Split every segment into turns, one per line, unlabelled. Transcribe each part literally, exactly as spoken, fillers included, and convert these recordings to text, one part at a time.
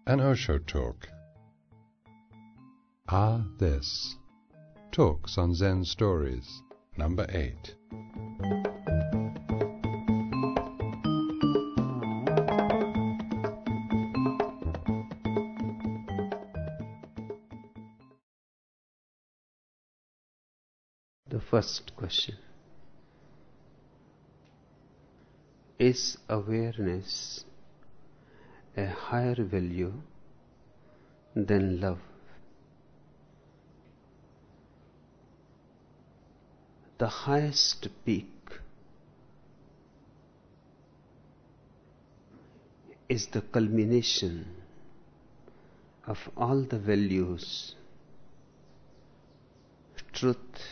An Osho Talk. Ah, This. Talks on Zen Stories. Number eight.
The first question. Is awareness a higher value than love? The highest peak is the culmination of all the values: truth,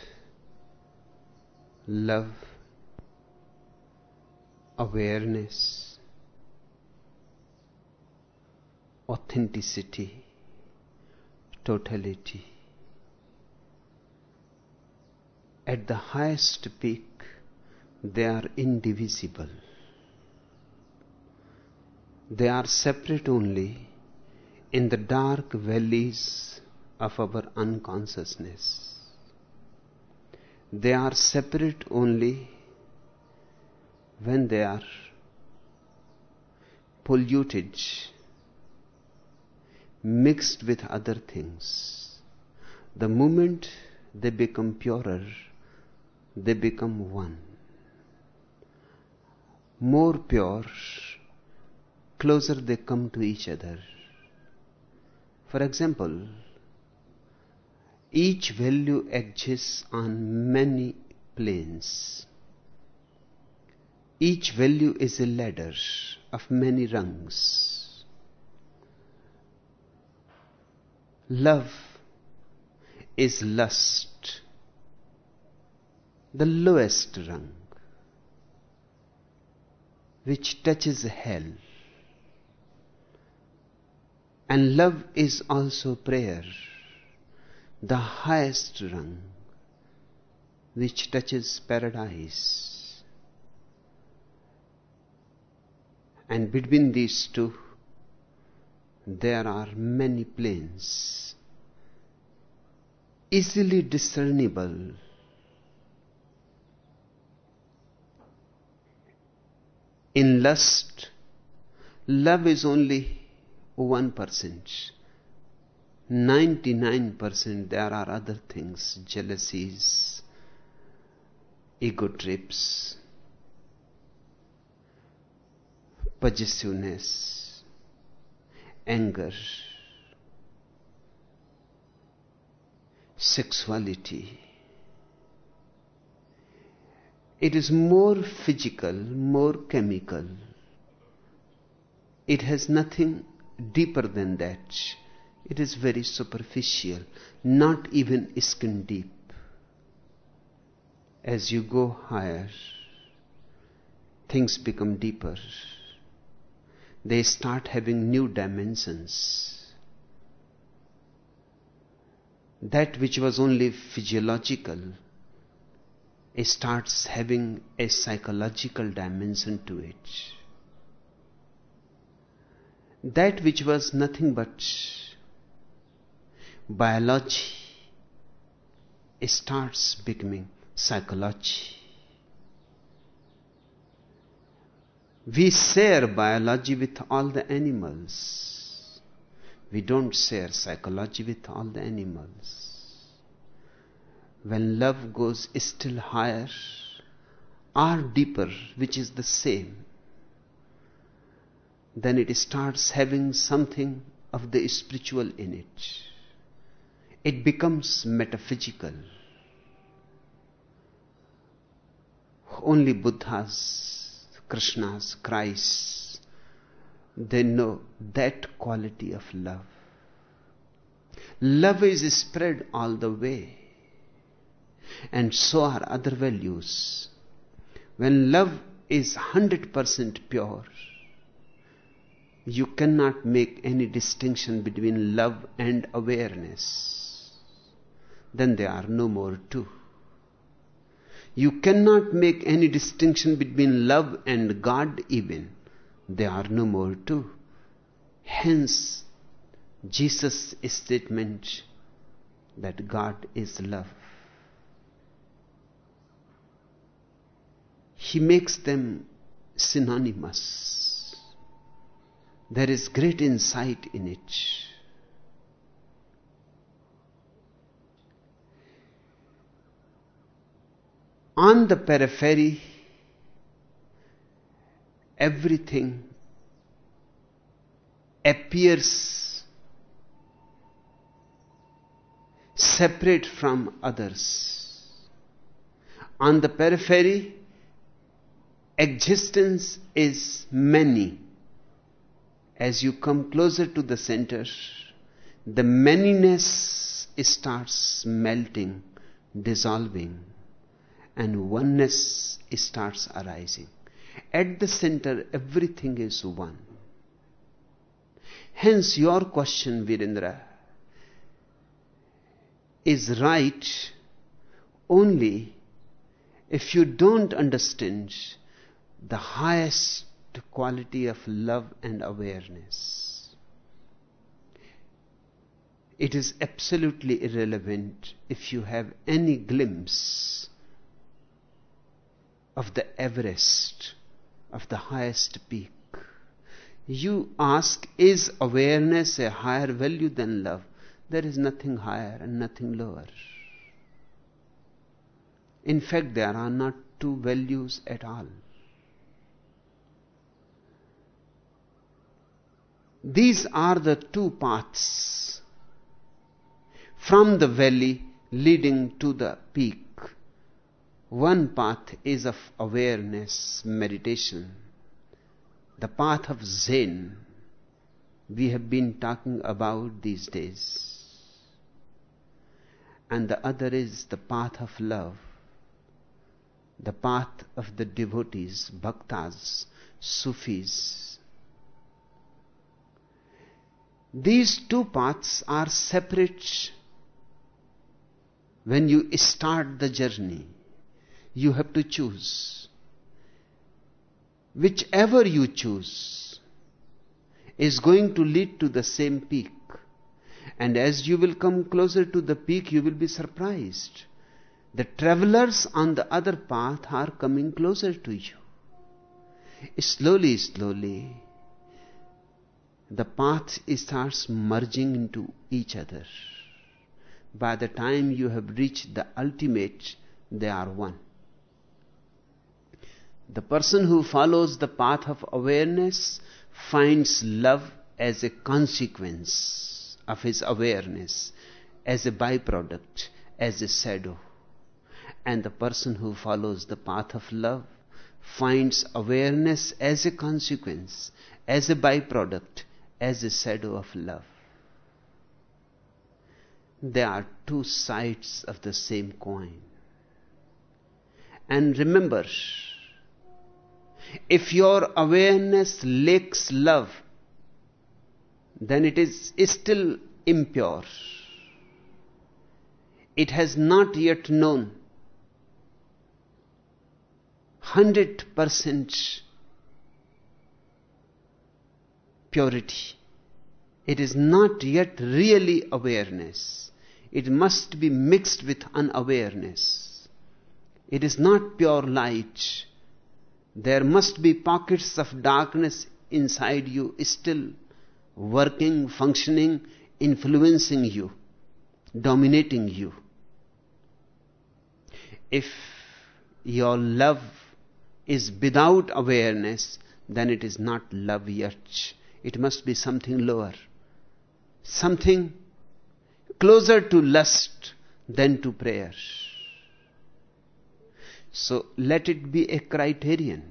love, awareness, authenticity, totality. At the highest peak, they are indivisible. They are separate only in the dark valleys of our unconsciousness. They are separate only when they are polluted, mixed with other things. The moment they become purer, they become one. More pure, closer they come to each other. For example, each value exists on many planes. Each value is a ladder of many rungs. Love is lust, the lowest rung, which touches hell. And love is also prayer, the highest rung, which touches paradise. And between these two, there are many planes, easily discernible. In lust, love is only one percent. ninety-nine percent there are other things: jealousies, ego trips, possessiveness, anger, sexuality. It is more physical, more chemical. It has nothing deeper than that. It is very superficial, not even skin deep. As you go higher, things become deeper. They start having new dimensions. That which was only physiological, it starts having a psychological dimension to it. That which was nothing but biology, it starts becoming psychology. We share biology with all the animals. We don't share psychology with all the animals. When love goes still higher or deeper, which is the same, then it starts having something of the spiritual in it. It becomes metaphysical. Only Buddhas, Krishnas, Christs, they know that quality of love. Love is spread all the way, and so are other values. When love is one hundred percent pure, you cannot make any distinction between love and awareness. Then there are no more two. You cannot make any distinction between love and God even. There are no more two. Hence, Jesus' statement that God is love. He makes them synonymous. There is great insight in it. On the periphery, everything appears separate from others. On the periphery, existence is many. As you come closer to the center, the manyness starts melting, dissolving, and oneness starts arising. At the center, everything is one. Hence, your question, Virendra, is right only if you don't understand the highest quality of love and awareness. It is absolutely irrelevant if you have any glimpse of the Everest, of the highest peak. You ask, is awareness a higher value than love? There is nothing higher and nothing lower. In fact, there are not two values at all. These are the two paths from the valley leading to the peak. One path is of awareness, meditation, the path of Zen we have been talking about these days. And the other is the path of love, the path of the devotees, bhaktas, Sufis. These two paths are separate. When you start the journey, you have to choose. Whichever you choose is going to lead to the same peak. And as you will come closer to the peak, you will be surprised. The travelers on the other path are coming closer to you. Slowly, slowly, the path starts merging into each other. By the time you have reached the ultimate, they are one. The person who follows the path of awareness finds love as a consequence of his awareness, as a byproduct, as a shadow. And the person who follows the path of love finds awareness as a consequence, as a byproduct, as a shadow of love. They are two sides of the same coin. And remember, if your awareness lacks love, then it is still impure. It has not yet known one hundred percent purity. It is not yet really awareness. It must be mixed with unawareness. It is not pure light. There must be pockets of darkness inside you, still working, functioning, influencing you, dominating you. If your love is without awareness, then it is not love yet. It must be something lower, something closer to lust than to prayer. So let it be a criterion.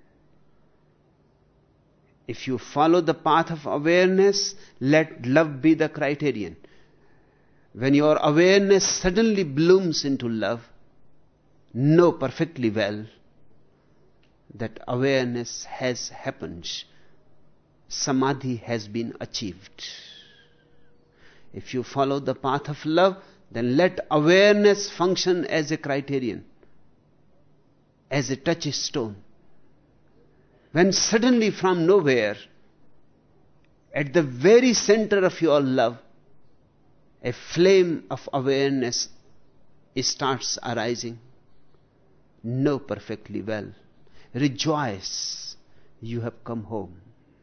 If you follow the path of awareness, let love be the criterion. When your awareness suddenly blooms into love, know perfectly well that awareness has happened. Samadhi has been achieved. If you follow the path of love, then let awareness function as a criterion, as a touchstone. When suddenly from nowhere at the very center of your love, a flame of awareness starts arising. Know perfectly well. Rejoice, you have come home.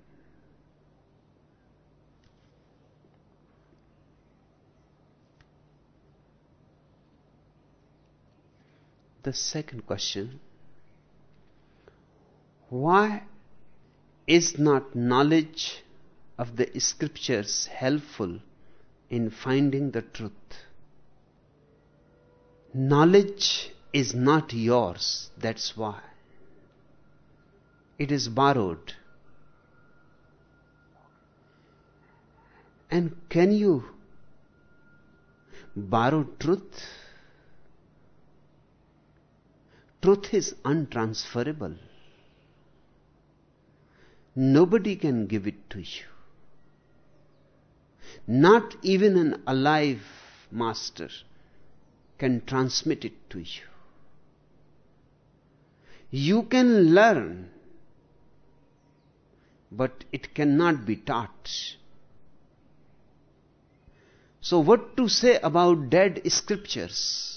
The second question: why is not knowledge of the scriptures helpful in finding the truth? Knowledge is not yours, that's why. It is borrowed. And can you borrow truth? Truth is untransferable. Nobody can give it to you. Not even an alive master can transmit it to you. You can learn, but it cannot be taught. So what to say about dead scriptures?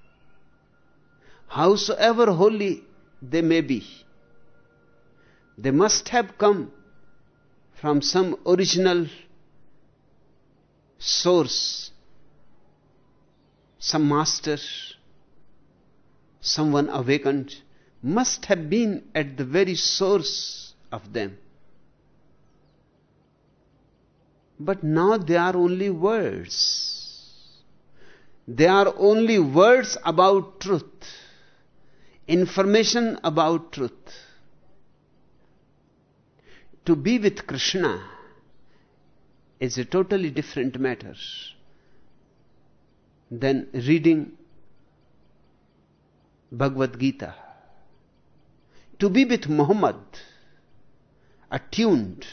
Howsoever holy they may be, they must have come from some original source, some master, someone awakened, must have been at the very source of them. But now they are only words. They are only words about truth, information about truth. To be with Krishna is a totally different matter than reading Bhagavad Gita. To be with Muhammad, attuned,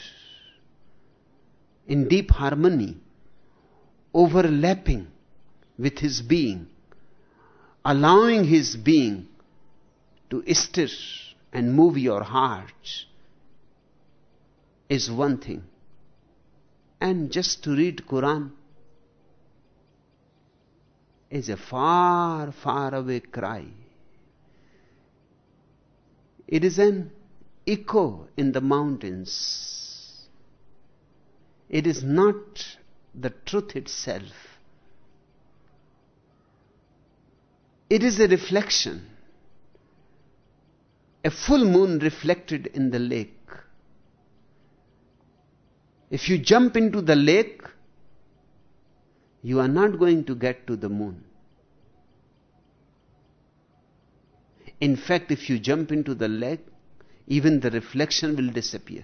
in deep harmony, overlapping with his being, allowing his being to stir and move your heart, is one thing. And just to read Quran is a far, far away cry. It is an echo in the mountains. It is not the truth itself. It is a reflection, a full moon reflected in the lake. If you jump into the lake, you are not going to get to the moon. In fact, if you jump into the lake, even the reflection will disappear.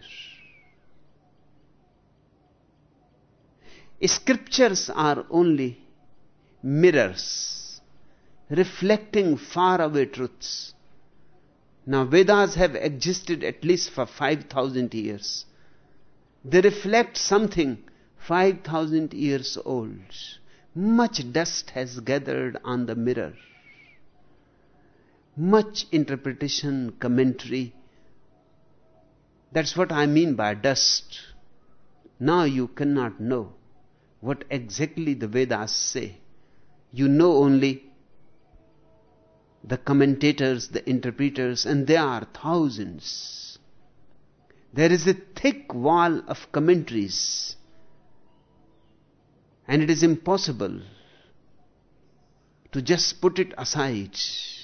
Scriptures are only mirrors reflecting faraway truths. Now, Vedas have existed at least for five thousand years. They reflect something five thousand years old. Much dust has gathered on the mirror. Much interpretation, commentary. That's what I mean by dust. Now you cannot know what exactly the Vedas say. You know only the commentators, the interpreters, and there are thousands. There is a thick wall of commentaries, and it is impossible to just put it aside.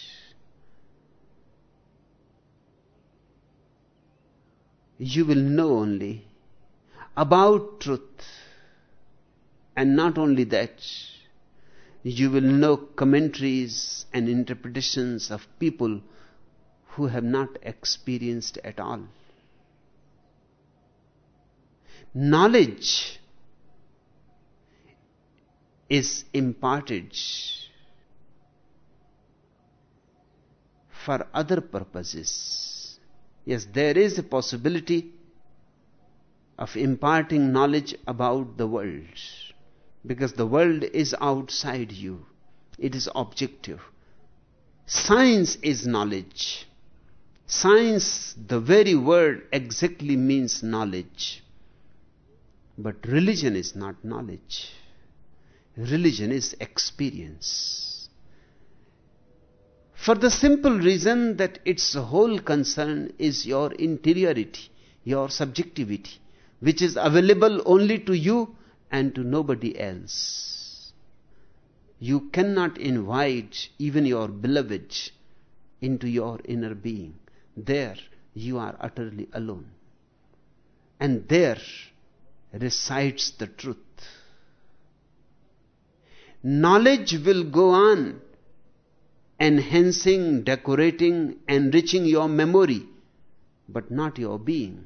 You will know only about truth, and not only that, you will know commentaries and interpretations of people who have not experienced at all. Knowledge is imparted for other purposes. Yes, there is a possibility of imparting knowledge about the world, because the world is outside you. It is objective. Science is knowledge. Science, the very word, exactly means knowledge. But religion is not knowledge. Religion is experience. For the simple reason that its whole concern is your interiority, your subjectivity, which is available only to you and to nobody else. You cannot invite even your beloved into your inner being. There you are utterly alone. And there resides the truth. Knowledge will go on enhancing, decorating, enriching your memory, but not your being.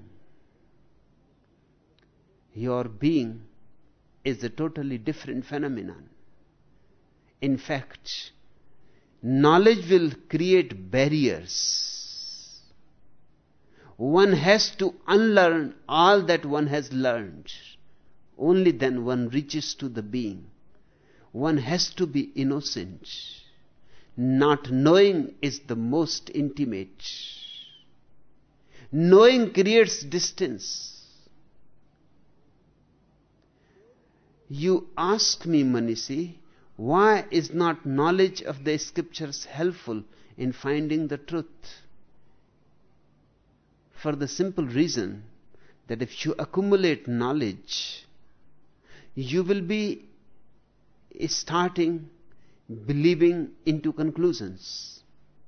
Your being is a totally different phenomenon. In fact, knowledge will create barriers. One has to unlearn all that one has learned. Only then one reaches to the being. One has to be innocent. Not knowing is the most intimate. Knowing creates distance. You ask me, Manishi, why is not knowledge of the scriptures helpful in finding the truth? For the simple reason that if you accumulate knowledge, you will be starting believing into conclusions.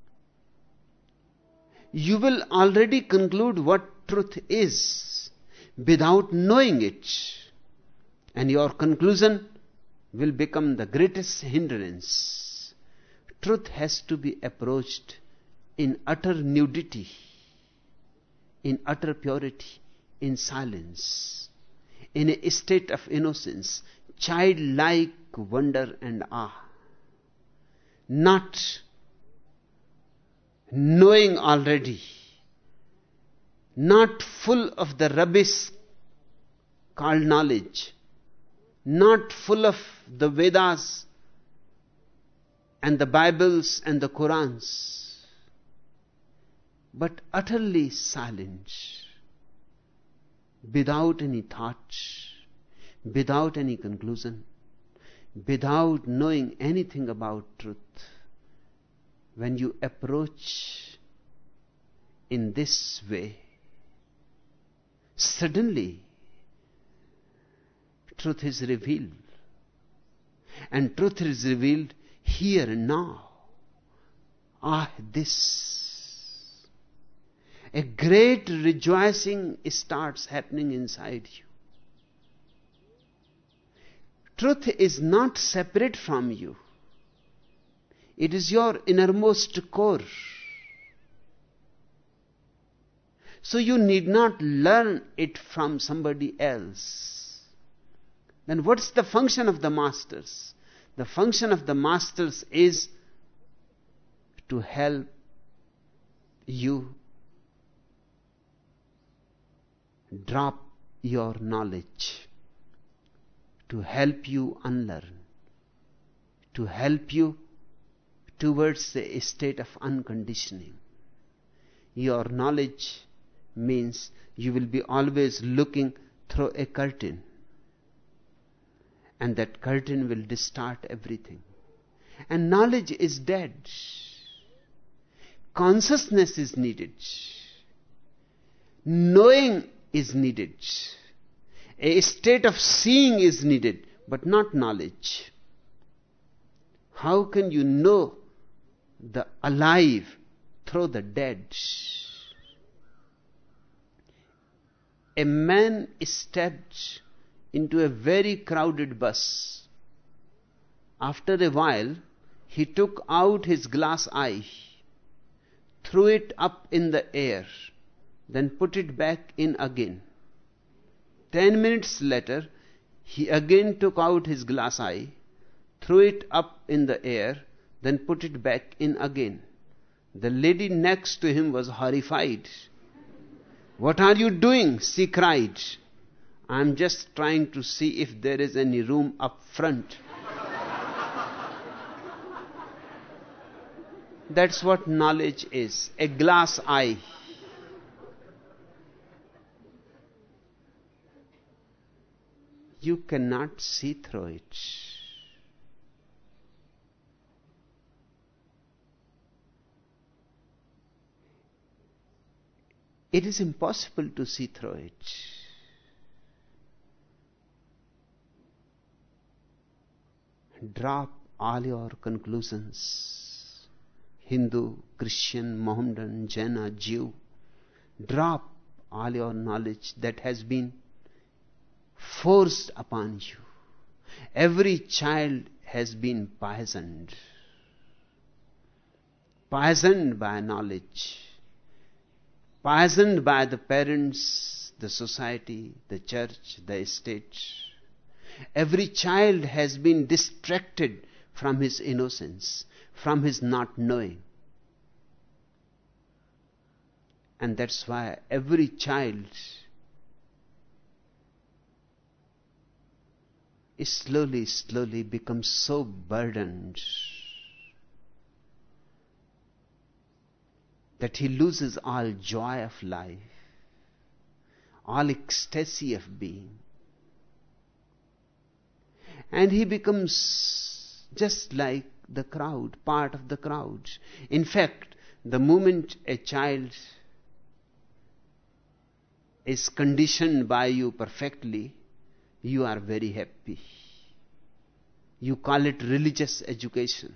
You will already conclude what truth is without knowing it. And your conclusion will become the greatest hindrance. Truth has to be approached in utter nudity, in utter purity, in silence, in a state of innocence, childlike wonder and awe. Not knowing already, not full of the rubbish called knowledge, not full of the Vedas and the Bibles and the Qurans, but utterly silent, without any thought, without any conclusion, without knowing anything about truth. When you approach in this way, suddenly truth is revealed. And truth is revealed here and now. Ah, this. A great rejoicing starts happening inside you. Truth is not separate from you. It is your innermost core. So you need not learn it from somebody else. Then what's the function of the masters? The function of the masters is to help you drop your knowledge, to help you unlearn, to help you towards a state of unconditioning. Your knowledge means you will be always looking through a curtain, and that curtain will distort everything. And knowledge is dead. Consciousness is needed. Knowing is needed. A state of seeing is needed, but not knowledge. How can you know the alive through the dead? A man stepped into a very crowded bus. After a while, he took out his glass eye, threw it up in the air, then put it back in again. Ten minutes later, he again took out his glass eye, threw it up in the air, then put it back in again. The lady next to him was horrified. "What are you doing?" she cried. "I'm just trying to see if there is any room up front." That's what knowledge is, a glass eye. you cannot see through it. It is impossible to see through it. Drop all your conclusions. Hindu, Christian, Mohammedan, Jaina, Jew. Drop all your knowledge that has been forced upon you. Every child has been poisoned. Poisoned by knowledge. Poisoned by the parents, the society, the church, the state. Every child has been distracted from his innocence, from his not knowing. And that's why every child slowly, slowly becomes so burdened that he loses all joy of life, all ecstasy of being. And he becomes just like the crowd, part of the crowd. In fact, the moment a child is conditioned by you perfectly, you are very happy. You call it religious education.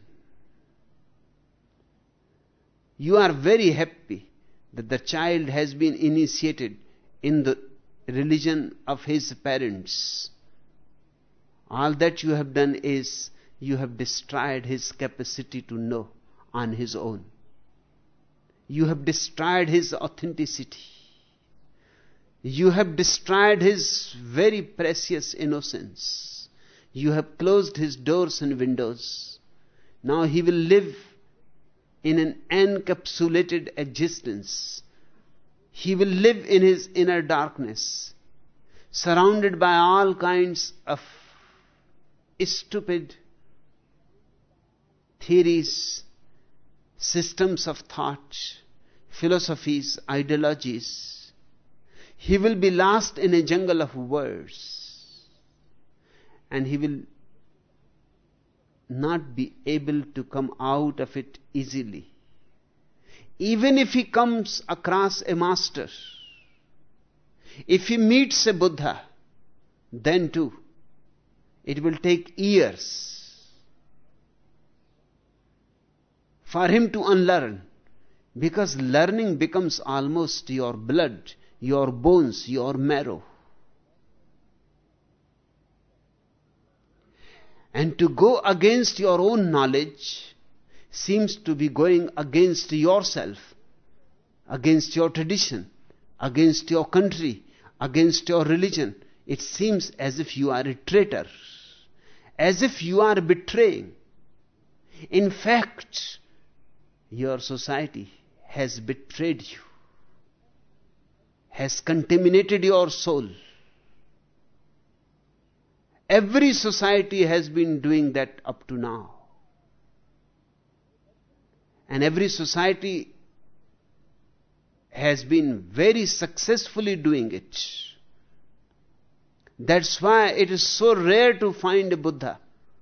You are very happy that the child has been initiated in the religion of his parents. All that you have done is you have destroyed his capacity to know on his own. You have destroyed his authenticity. You have destroyed his very precious innocence. You have closed his doors and windows. Now he will live in an encapsulated existence. He will live in his inner darkness, surrounded by all kinds of stupid theories, systems of thought, philosophies, ideologies. He will be lost in a jungle of words, and he will not be able to come out of it easily. Even if he comes across a master, if he meets a Buddha, then too, it will take years for him to unlearn, because learning becomes almost your blood, your bones, your marrow. And to go against your own knowledge seems to be going against yourself, against your tradition, against your country, against your religion. It seems as if you are a traitor, as if you are betraying. In fact, your society has betrayed you, has contaminated your soul. Every society has been doing that up to now. And every society has been very successfully doing it. That's why it is so rare to find a Buddha.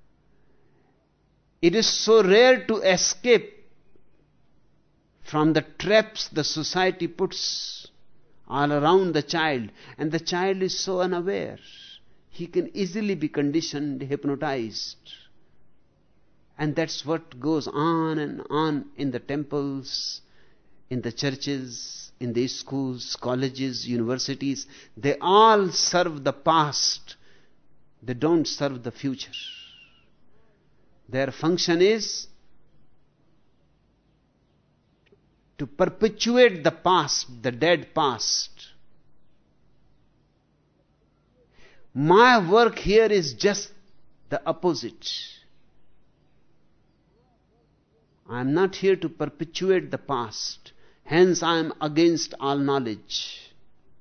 It is so rare to escape from the traps the society puts all around the child. And the child is so unaware. He can easily be conditioned, hypnotized. And that's what goes on and on in the temples, in the churches, in the schools, colleges, universities. They all serve the past. They don't serve the future. Their function is to perpetuate the past, the dead past. My work here is just the opposite. I am not here to perpetuate the past. Hence I am against all knowledge.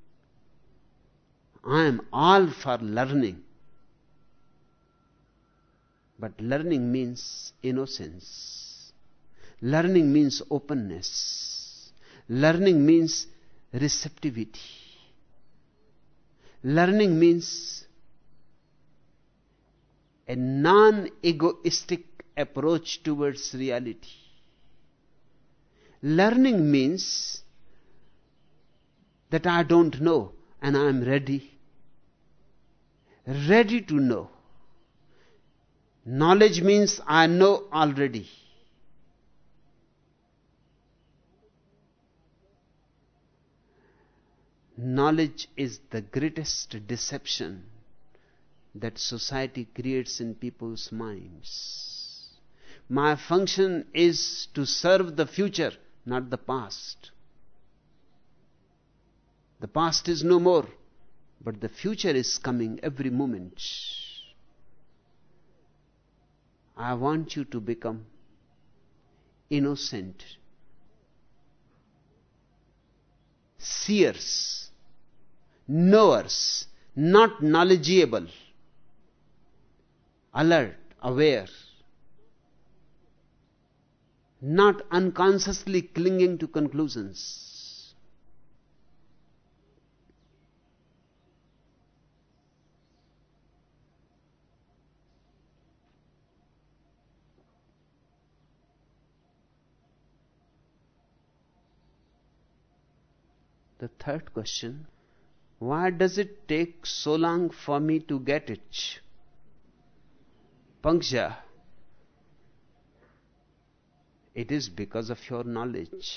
I am all for learning. But learning means innocence. Learning means openness. Learning means receptivity. Learning means a non-egoistic approach towards reality. Learning means that I don't know and I am ready, ready to know. Knowledge means I know already. Knowledge is the greatest deception that society creates in people's minds. My function is to serve the future, not the past. The past is no more, but the future is coming every moment. I want you to become innocent, seers, knowers, not knowledgeable, alert, aware, not unconsciously clinging to conclusions. The third question, why does it take so long for me to get it? Pankja, it is because of your knowledge.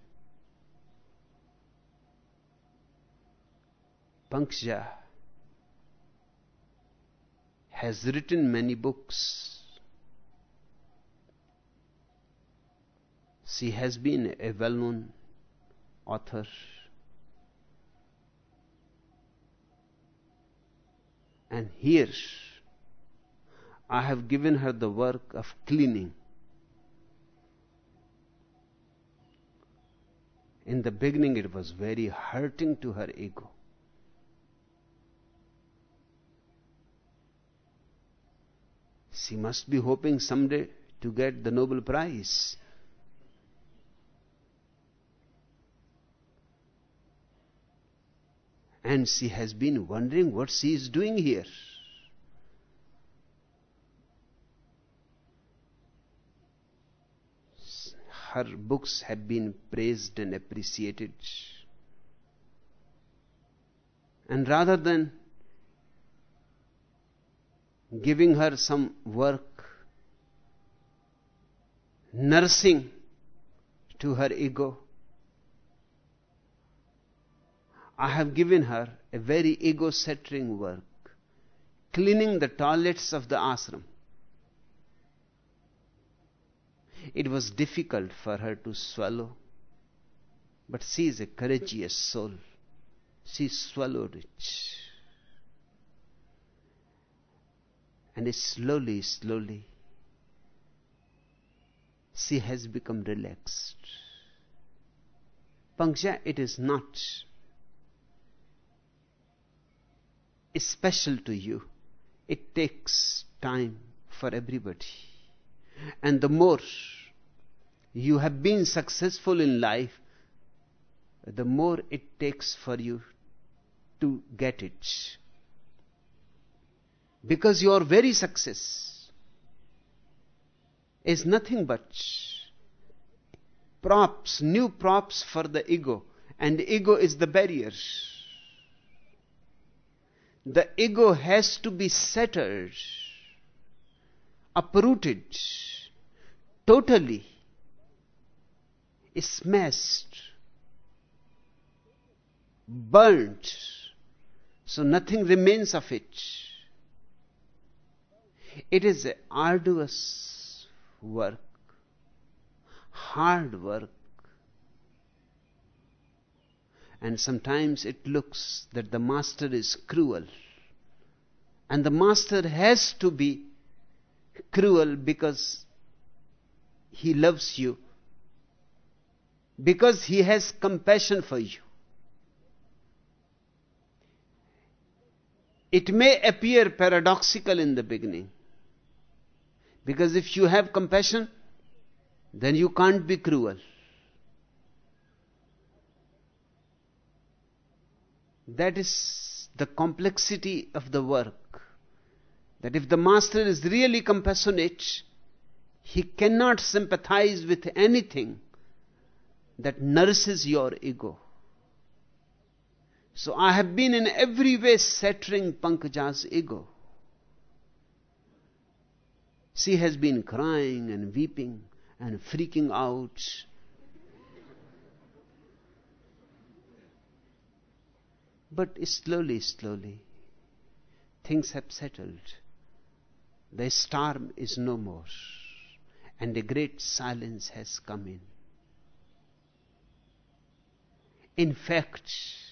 Pankja has written many books. She has been a well-known author. And here I have given her the work of cleaning. In the beginning it was very hurting to her ego. She must be hoping someday to get the Nobel Prize. And she has been wondering what she is doing here. Her books have been praised and appreciated. And rather than giving her some work, nursing to her ego, I have given her a very ego-shattering work, cleaning the toilets of the ashram. It was difficult for her to swallow, but she is a courageous soul. She swallowed it. And slowly, slowly, she has become relaxed. Pankja, it is not special to you. It takes time for everybody. And the more you have been successful in life, the more it takes for you to get it. Because your very success is nothing but props, new props for the ego. And the ego is the barrier. The ego has to be shattered, uprooted, totally smashed, burnt, so nothing remains of it. It is an arduous work, hard work, and sometimes it looks that the master is cruel. And the master has to be cruel because he loves you, because he has compassion for you. It may appear paradoxical in the beginning, because if you have compassion, then you can't be cruel. That is the complexity of the work. That if the master is really compassionate, he cannot sympathize with anything that nourishes your ego. So I have been in every way shattering Pankaja's ego. She has been crying and weeping and freaking out. But slowly, slowly, things have settled. The storm is no more, and a great silence has come in. In fact,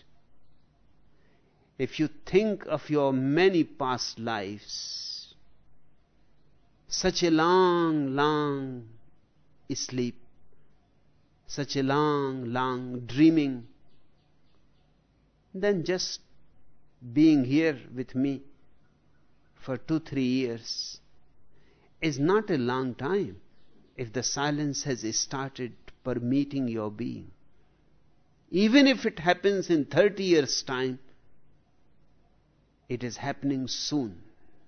if you think of your many past lives, such a long, long sleep, such a long, long dreaming, then just being here with me for two, three years is not a long time if the silence has started permeating your being. Even if it happens in thirty years' time, it is happening soon.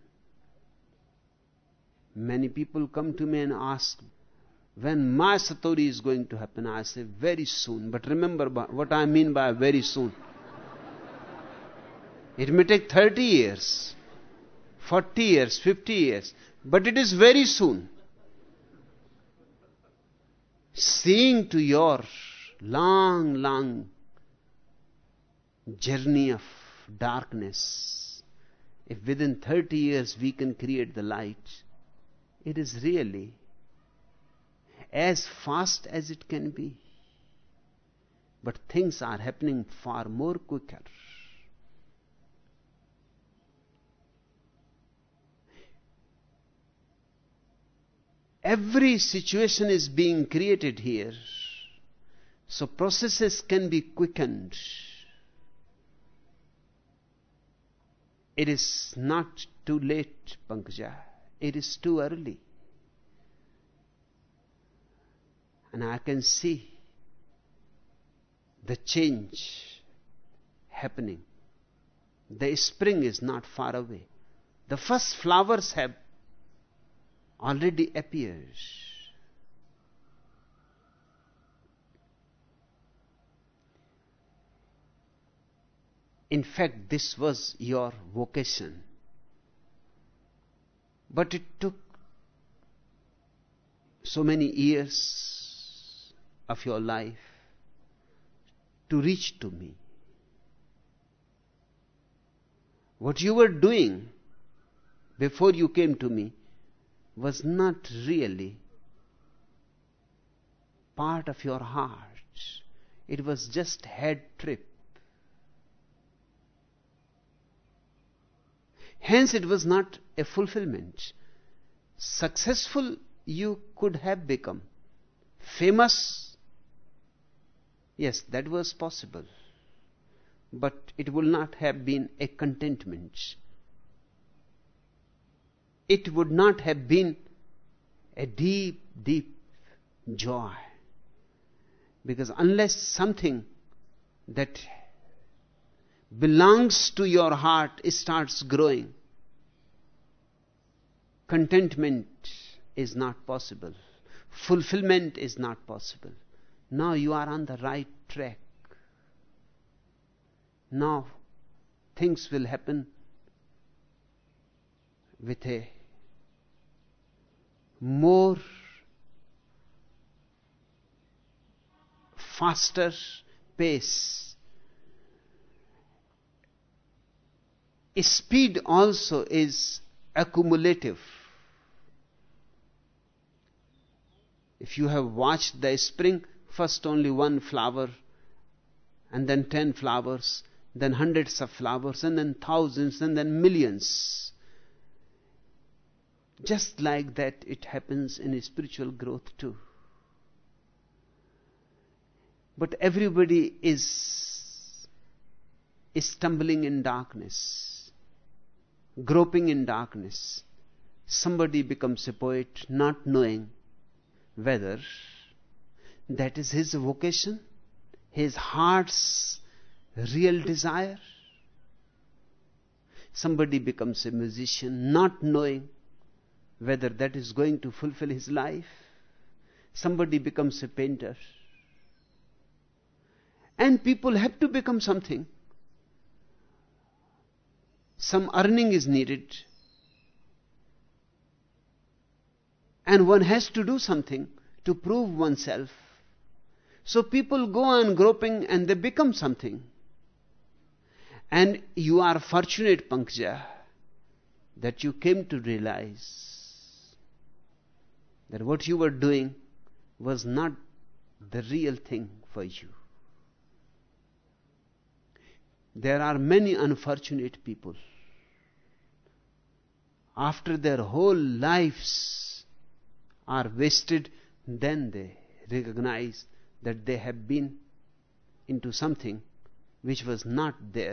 Many people come to me and ask, when my Satori is going to happen? I say, very soon. But remember what I mean by very soon. It may take thirty years, forty years, fifty years, but it is very soon. Seeing to your long, long journey of darkness, if within thirty years we can create the light, it is really as fast as it can be. But things are happening far more quicker. Every situation is being created here, so processes can be quickened. It is not too late, Pankaja. It is too early. And I can see the change happening. The spring is not far away. The first flowers have already appeared. In fact, this was your vocation. But it took so many years of your life to reach to me. What you were doing before you came to me was not really part of your heart. It was just head trip. Hence it was not a fulfillment. Successful you could have become. Famous, yes, that was possible. But it would not have been a contentment. It would not have been a deep, deep joy. Because unless something that belongs to your heart starts growing, contentment is not possible. Fulfillment is not possible. Now you are on the right track. Now things will happen with a more faster pace. Speed also is accumulative. If you have watched the spring, first only one flower, and then ten flowers, then hundreds of flowers, and then thousands, and then millions. Just like that, it happens in spiritual growth too. But everybody is, is stumbling in darkness, groping in darkness. Somebody becomes a poet not knowing whether that is his vocation, his heart's real desire. Somebody becomes a musician not knowing whether that is going to fulfill his life. Somebody becomes a painter. And people have to become something. Some earning is needed. And one has to do something to prove oneself. So people go on groping and they become something. And you are fortunate, Pankja, that you came to realize that what you were doing was not the real thing for you. There are many unfortunate people. After their whole lives are wasted, then they recognize that they have been into something which was not their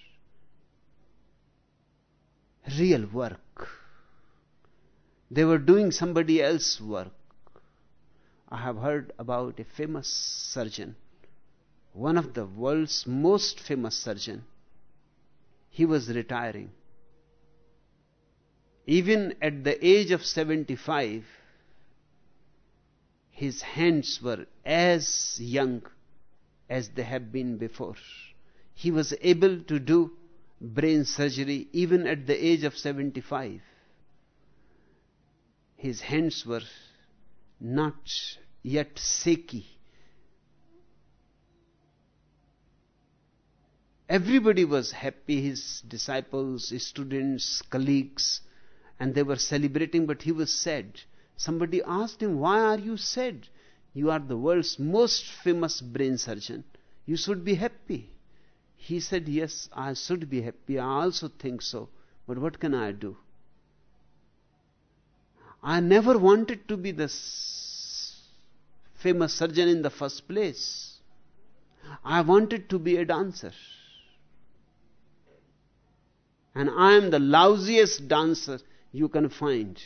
real work. They were doing somebody else's work. I have heard about a famous surgeon, one of the world's most famous surgeon. He was retiring. Even at the age of seventy-five, his hands were as young as they have been before. He was able to do brain surgery even at the age of seventy-five. His hands were not yet shaky. Everybody was happy, his disciples, his students, colleagues, and they were celebrating, but he was sad. Somebody asked him, "Why are you sad? You are the world's most famous brain surgeon. You should be happy." He said, "Yes, I should be happy. I also think so. But what can I do? I never wanted to be the famous surgeon in the first place. I wanted to be a dancer. And I am the lousiest dancer you can find.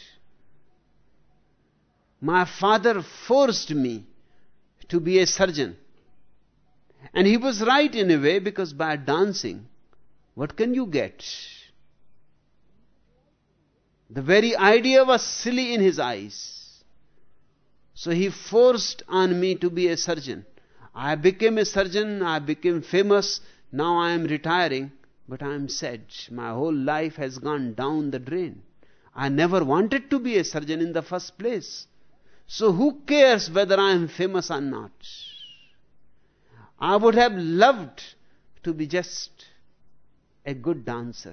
My father forced me to be a surgeon. And he was right in a way, because by dancing, what can you get? The very idea was silly in his eyes. So he forced on me to be a surgeon. I became a surgeon, I became famous, now I am retiring, but I am sad. My whole life has gone down the drain. I never wanted to be a surgeon in the first place. So who cares whether I am famous or not? I would have loved to be just a good dancer.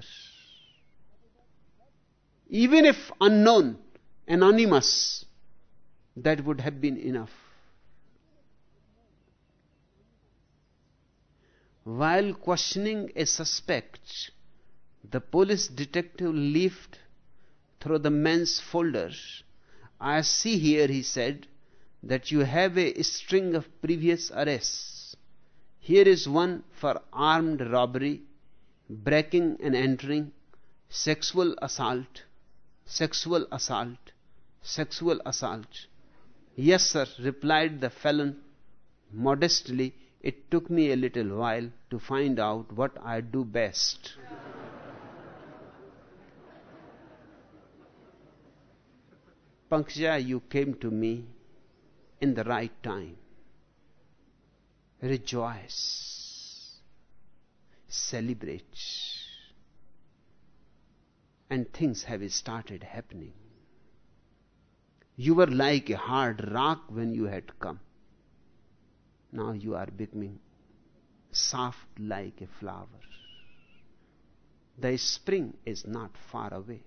Even if unknown, anonymous, that would have been enough." While questioning a suspect, the police detective leafed through the man's folders. "I see here," he said, "that you have a string of previous arrests. Here is one for armed robbery, breaking and entering, sexual assault, sexual assault, sexual assault." "Yes, sir," replied the felon modestly. "It took me a little while to find out what I do best." Pankja, you came to me in the right time. Rejoice, celebrate, and things have started happening. You were like a hard rock when you had come. Now you are becoming soft like a flower. The spring is not far away.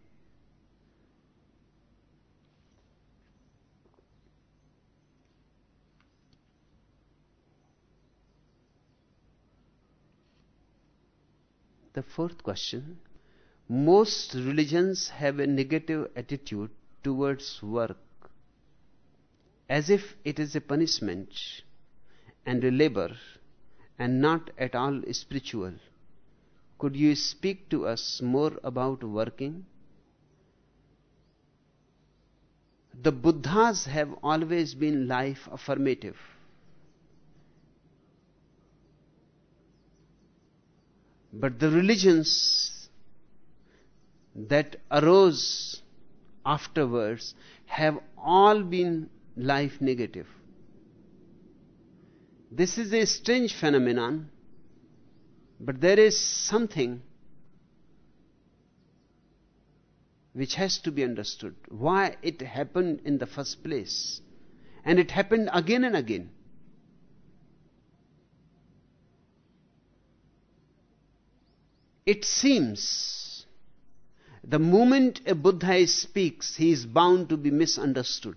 The fourth question: most religions have a negative attitude towards work, as if it is a punishment and a labor and not at all spiritual. Could you speak to us more about working? The Buddhas have always been life affirmative. But the religions that arose afterwards have all been life negative. This is a strange phenomenon, but there is something which has to be understood. Why it happened in the first place. And it happened again and again. It seems the moment a Buddha speaks, he is bound to be misunderstood.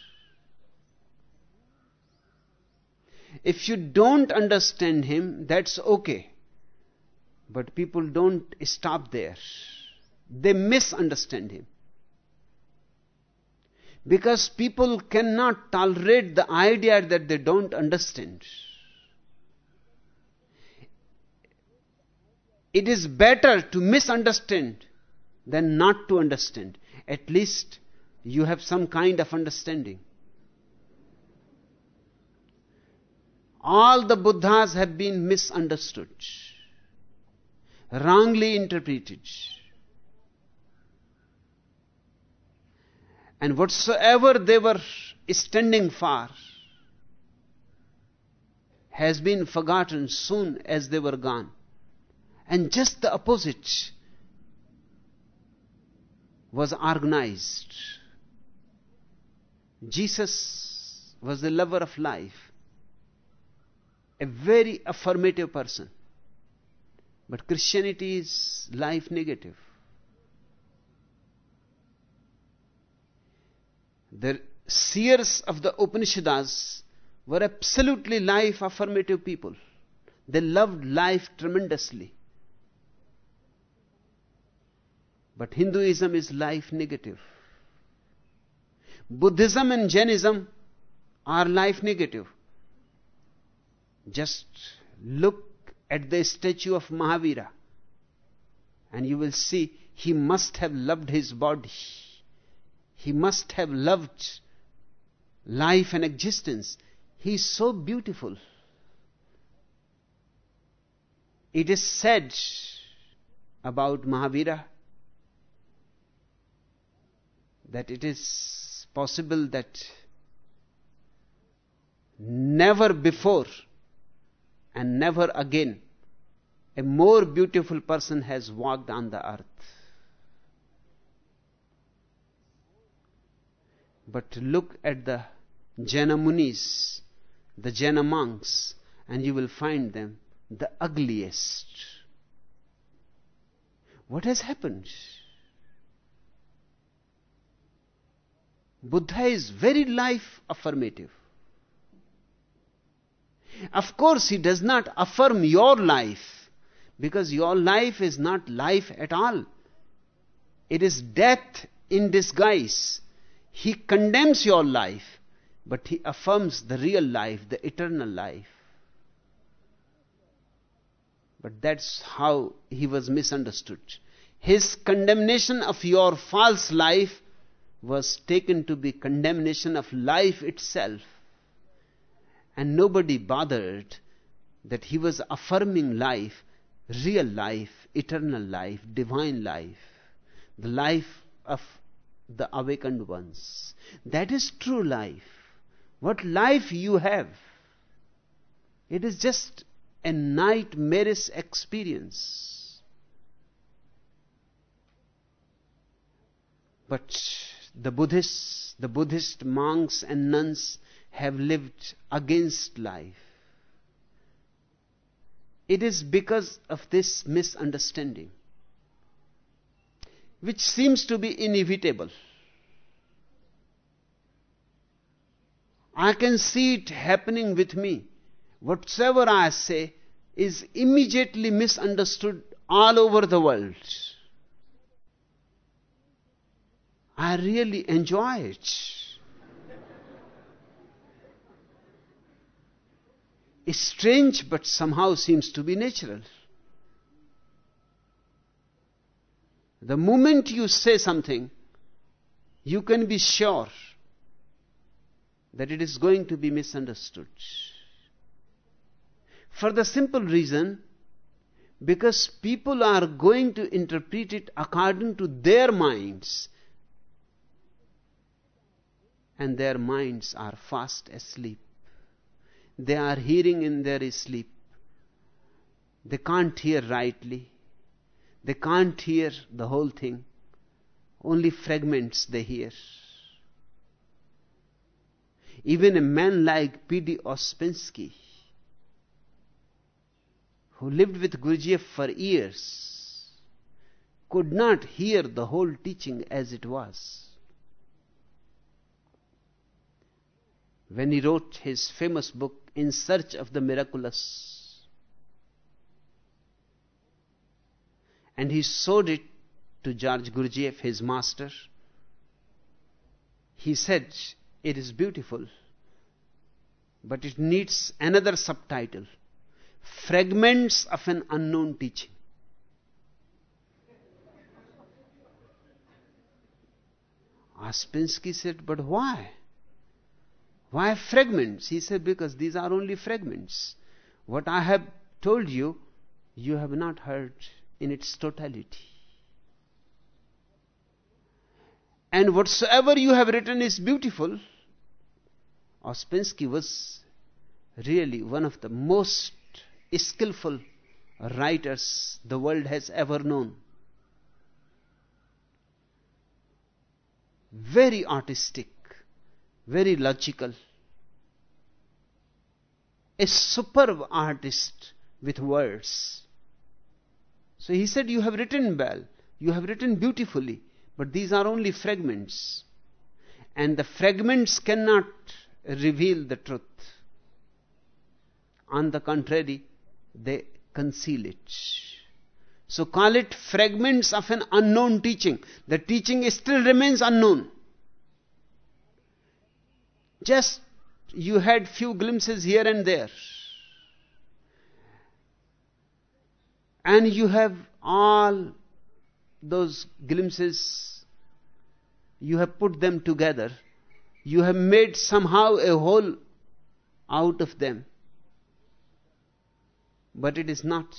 If you don't understand him, that's okay. But people don't stop there. They misunderstand him. Because people cannot tolerate the idea that they don't understand. It is better to misunderstand than not to understand. At least you have some kind of understanding. All the Buddhas have been misunderstood, wrongly interpreted. And whatsoever they were standing for has been forgotten soon as they were gone. And just the opposite was organized. Jesus was the lover of life, a very affirmative person. But Christianity is life negative. The seers of the Upanishads were absolutely life affirmative people. They loved life tremendously. But Hinduism is life negative. Buddhism and Jainism are life negative. Just look at the statue of Mahavira and you will see he must have loved his body. He must have loved life and existence. He is so beautiful. It is said about Mahavira that it is possible that never before and never again a more beautiful person has walked on the earth. But look at the Jaina Munis, the Jaina monks, and you will find them the ugliest. What has happened? Buddha is very life affirmative. Of course, he does not affirm your life, because your life is not life at all. It is death in disguise. He condemns your life, but he affirms the real life, the eternal life. But that's how he was misunderstood. His condemnation of your false life was taken to be condemnation of life itself. And nobody bothered that he was affirming life, real life, eternal life, divine life, the life of the awakened ones. That is true life. What life you have? It is just a nightmarish experience. But the Buddhists, the Buddhist monks and nuns have lived against life. It is because of this misunderstanding, which seems to be inevitable. I can see it happening with me. Whatsoever I say is immediately misunderstood all over the world. I really enjoy it. It's strange, but somehow seems to be natural. The moment you say something, you can be sure that it is going to be misunderstood. For the simple reason, Because people are going to interpret it according to their minds. And their minds are fast asleep. They are hearing in their sleep. They can't hear rightly. They can't hear the whole thing. Only fragments they hear. Even a man like P D Ouspensky, who lived with Gurdjieff for years, could not hear the whole teaching as it was. When he wrote his famous book, In Search of the Miraculous, and he showed it to George Gurdjieff, his master, he said, it is beautiful, but it needs another subtitle, Fragments of an Unknown Teaching. Ouspensky said, but why? Why fragments? He said, because these are only fragments. What I have told you, you have not heard in its totality. And whatsoever you have written is beautiful. Ouspensky was really one of the most skillful writers the world has ever known. Very artistic, very logical, a superb artist with words. So he said, you have written well, you have written beautifully, but these are only fragments. And the fragments cannot reveal the truth. On the contrary, they conceal it. So call it fragments of an unknown teaching. The teaching still remains unknown. Just you had few glimpses here and there. And you have all those glimpses, you have put them together. You have made somehow a whole out of them. But it is not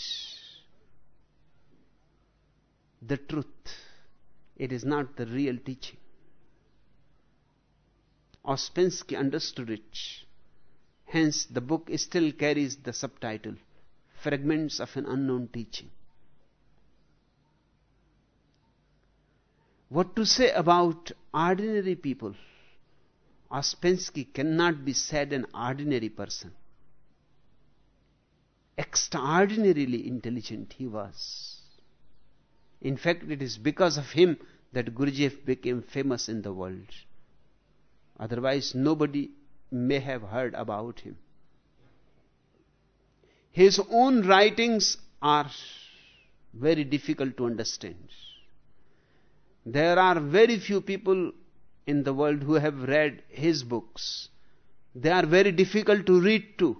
the truth. It is not the real teaching. Ouspensky understood it. Hence, the book still carries the subtitle, Fragments of an Unknown Teaching. What to say about ordinary people? Ouspensky cannot be said an ordinary person. Extraordinarily intelligent he was. In fact, it is because of him that Gurdjieff became famous in the world. Otherwise, nobody may have heard about him. His own writings are very difficult to understand. There are very few people in the world who have read his books. They are very difficult to read too.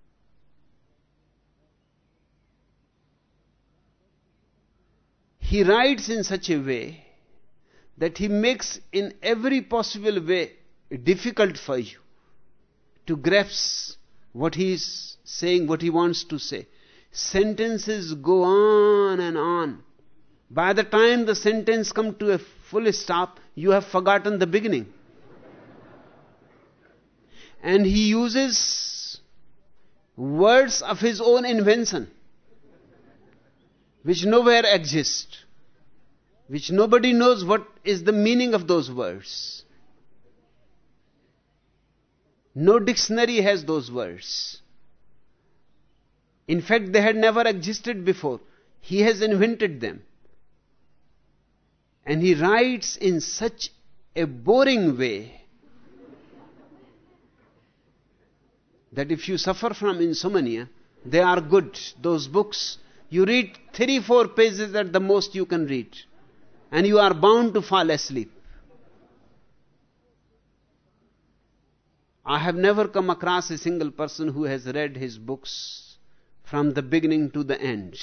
He writes in such a way that he makes in every possible way difficult for you to grasp what he is saying, what he wants to say. Sentences go on and on. By the time the sentence comes to a full stop, you have forgotten the beginning. And he uses words of his own invention, which nowhere exist, which nobody knows what is the meaning of those words. No dictionary has those words. In fact, they had never existed before. He has invented them. And he writes in such a boring way that if you suffer from insomnia, they are good. Those books, you read three, four pages at the most you can read, and you are bound to fall asleep. I have never come across a single person who has read his books from the beginning to the end.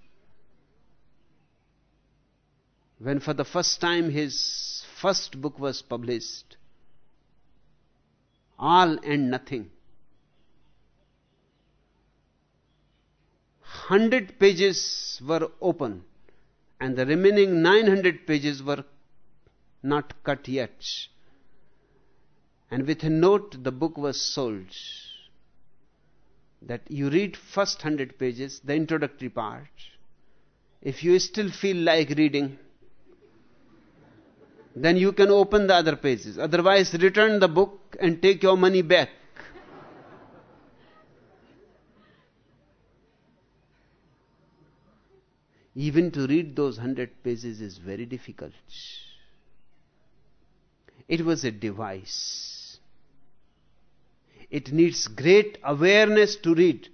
When for the first time his first book was published, All and Nothing, hundred pages were open and the remaining nine hundred pages were not cut yet. And with a note, the book was sold. That you read first hundred pages, the introductory part. If you still feel like reading, then you can open the other pages. Otherwise, return the book and take your money back. Even to read those hundred pages is very difficult. It was a device. It needs great awareness to read.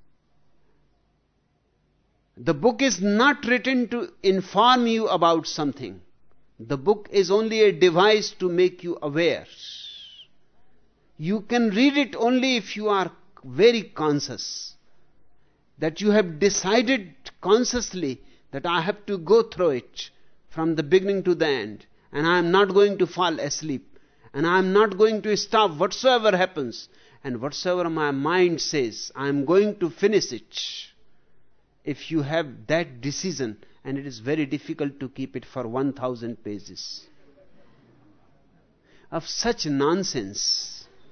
The book is not written to inform you about something. The book is only a device to make you aware. You can read it only if you are very conscious, that you have decided consciously that I have to go through it from the beginning to the end, and I am not going to fall asleep, and I am not going to stop whatsoever happens, and whatsoever my mind says, I am going to finish it. If you have that decision, and it is very difficult to keep it for one thousand pages of such nonsense.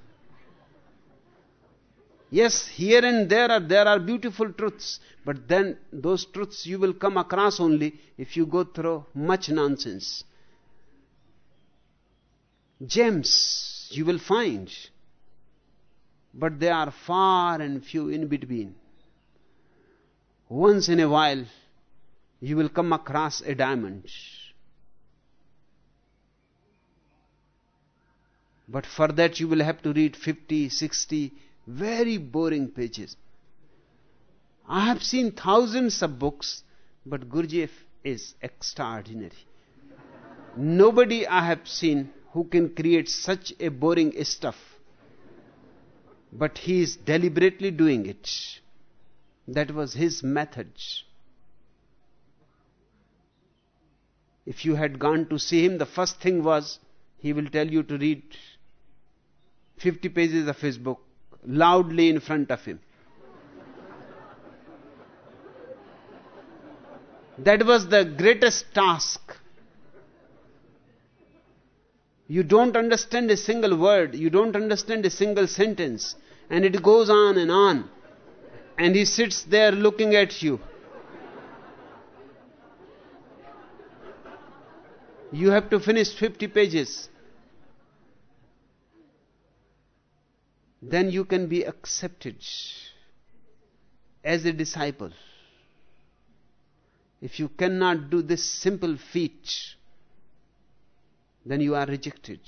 Yes, here and there are, there are beautiful truths, but then those truths you will come across only if you go through much nonsense. Gems you will find, but they are far and few in between. Once in a while, you will come across a diamond. But for that you will have to read fifty, sixty very boring pages. I have seen thousands of books, but Gurdjieff is extraordinary. Nobody I have seen who can create such a boring stuff. But he is deliberately doing it. That was his method. If you had gone to see him, the first thing was, he will tell you to read fifty pages of his book loudly in front of him. That was the greatest task. You don't understand a single word, you don't understand a single sentence, and it goes on and on, and he sits there looking at you. You have to finish fifty pages. Then you can be accepted as a disciple. If you cannot do this simple feat, then you are rejected.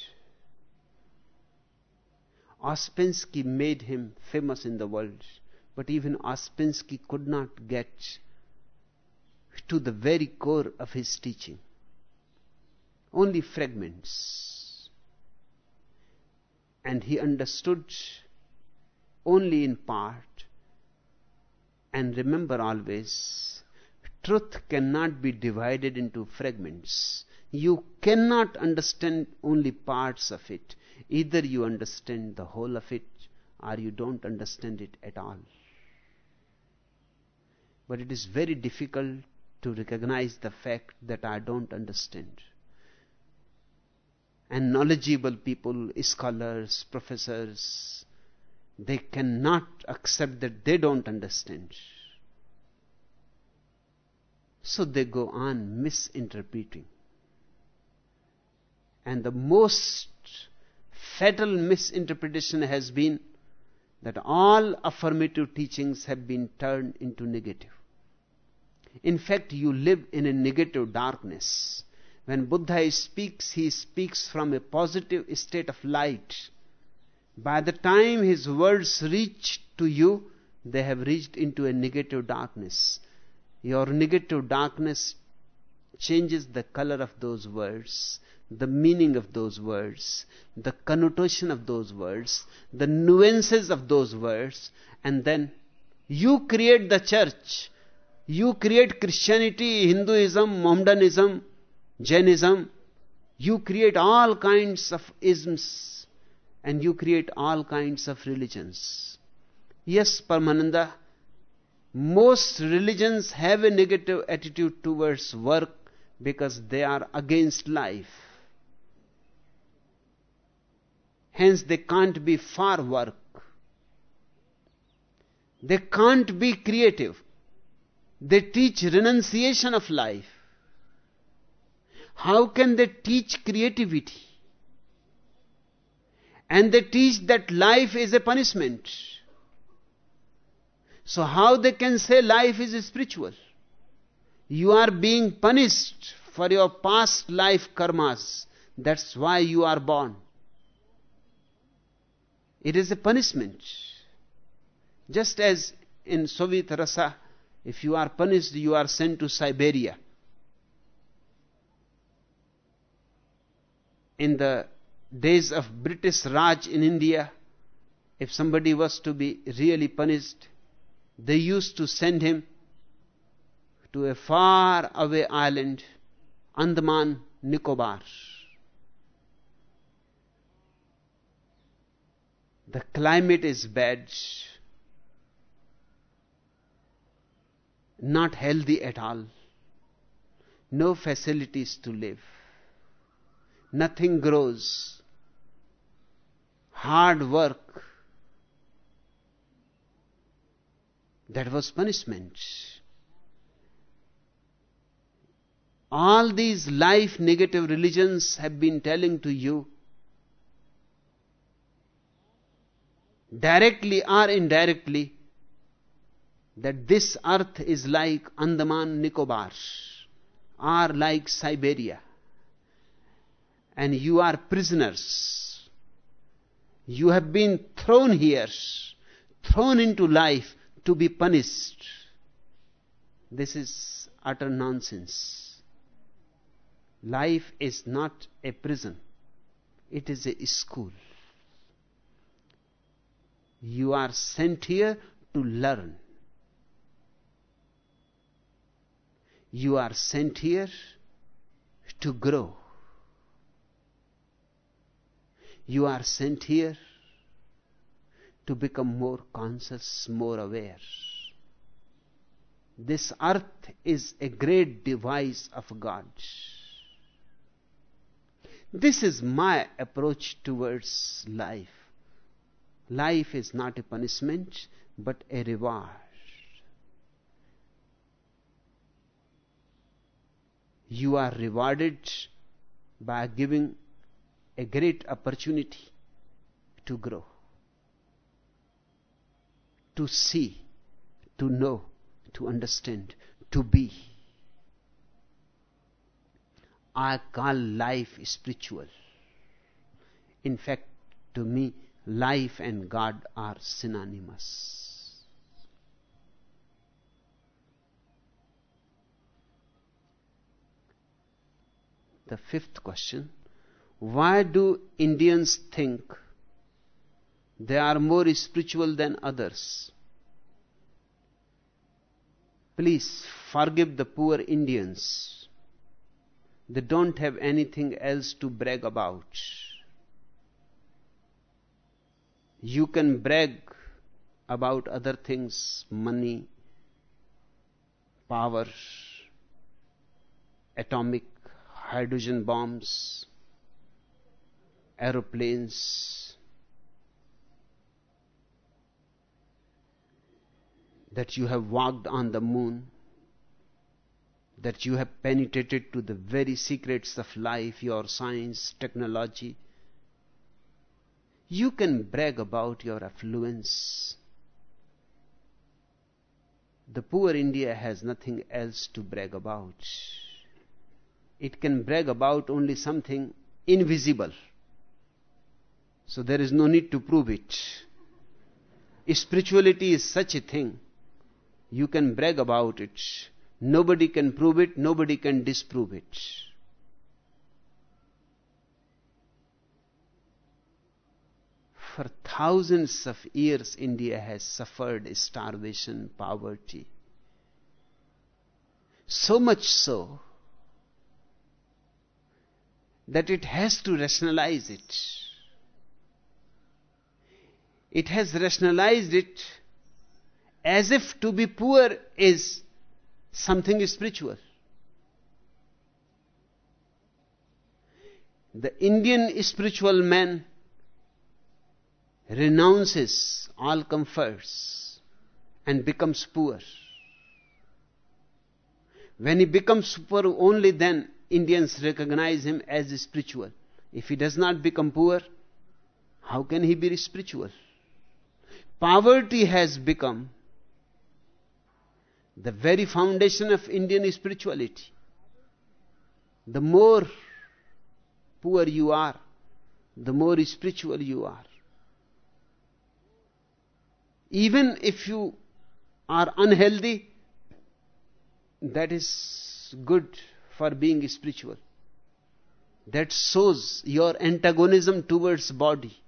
Ouspensky made him famous in the world, but even Ouspensky could not get to the very core of his teaching. Only fragments. And he understood only in part. And remember always, truth cannot be divided into fragments. You cannot understand only parts of it. Either you understand the whole of it, or you don't understand it at all. But it is very difficult to recognize the fact that I don't understand. And knowledgeable people, scholars, professors, they cannot accept that they don't understand. So they go on misinterpreting. And the most fatal misinterpretation has been that all affirmative teachings have been turned into negative. In fact, you live in a negative darkness. When Buddha speaks, he speaks from a positive state of light. By the time his words reach to you, they have reached into a negative darkness. Your negative darkness changes the color of those words, the meaning of those words, the connotation of those words, the nuances of those words, and then you create the church. You create Christianity, Hinduism, Mohammedanism, Jainism. You create all kinds of isms, and you create all kinds of religions. Yes, Paramananda, Most religions have a negative attitude towards work because they are against life. Hence they can't be for work. They can't be creative. They teach renunciation of life. How can they teach creativity? And they teach that life is a punishment. So how they can say life is spiritual? You are being punished for your past life karmas. That's why you are born. It is a punishment. Just as in Soviet Russia, if you are punished, you are sent to Siberia. In the days of British Raj in India, if somebody was to be really punished, they used to send him to a far away island, Andaman Nicobar. The climate is bad, not healthy at all, no facilities to live, nothing grows, hard work. That was punishment. All these life negative religions have been telling to you, directly or indirectly, that this earth is like Andaman Nicobar or like Siberia, and you are prisoners. You have been thrown here, thrown into life to be punished. This is utter nonsense. Life is not a prison. It is a school. You are sent here to learn. You are sent here to grow. You are sent here to become more conscious, more aware. This earth is a great device of God. This is my approach towards life. Life is not a punishment, but a reward. You are rewarded by giving a great opportunity to grow, to see, to know, to understand, to be. I call life spiritual. In fact, to me, life and God are synonymous. The fifth question: why do Indians think they are more spiritual than others? Please forgive the poor Indians. They don't have anything else to brag about. You can brag about other things, money, power, atomic, hydrogen bombs, aeroplanes, that you have walked on the moon, that you have penetrated to the very secrets of life, your science, technology. You can brag about your affluence. The poor India has nothing else to brag about. It can brag about only something invisible. So there is no need to prove it. Spirituality is such a thing. You can brag about it. Nobody can prove it, nobody can disprove it. For thousands of years, India has suffered starvation, poverty. So much so that it has to rationalize it. It has rationalized it as if to be poor is something spiritual. The Indian spiritual man renounces all comforts and becomes poor. When he becomes poor, only then Indians recognize him as spiritual. If he does not become poor, how can he be spiritual? Poverty has become the very foundation of Indian spirituality. The more poor you are, the more spiritual you are. Even if you are unhealthy, that is good for being spiritual. That shows your antagonism towards body.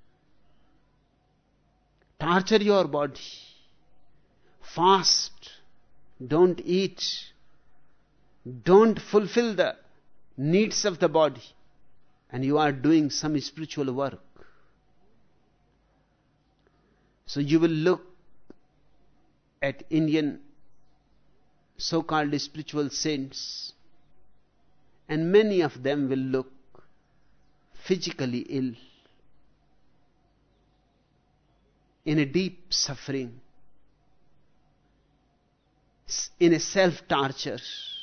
Torture your body. Fast. Don't eat. Don't fulfill the needs of the body. And you are doing some spiritual work. So you will look at Indian so-called spiritual saints, and many of them will look physically ill, in a deep suffering, in a self-torture.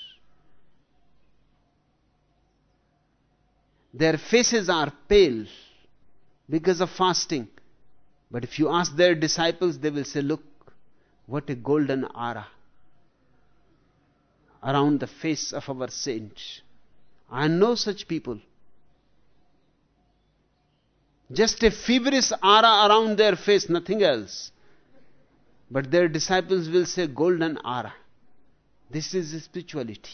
Their faces are pale because of fasting. But if you ask their disciples, they will say, look, what a golden aura around the face of our saint. I know such people. Just a feverish aura around their face, nothing else. But their disciples will say, golden aura. This is spirituality.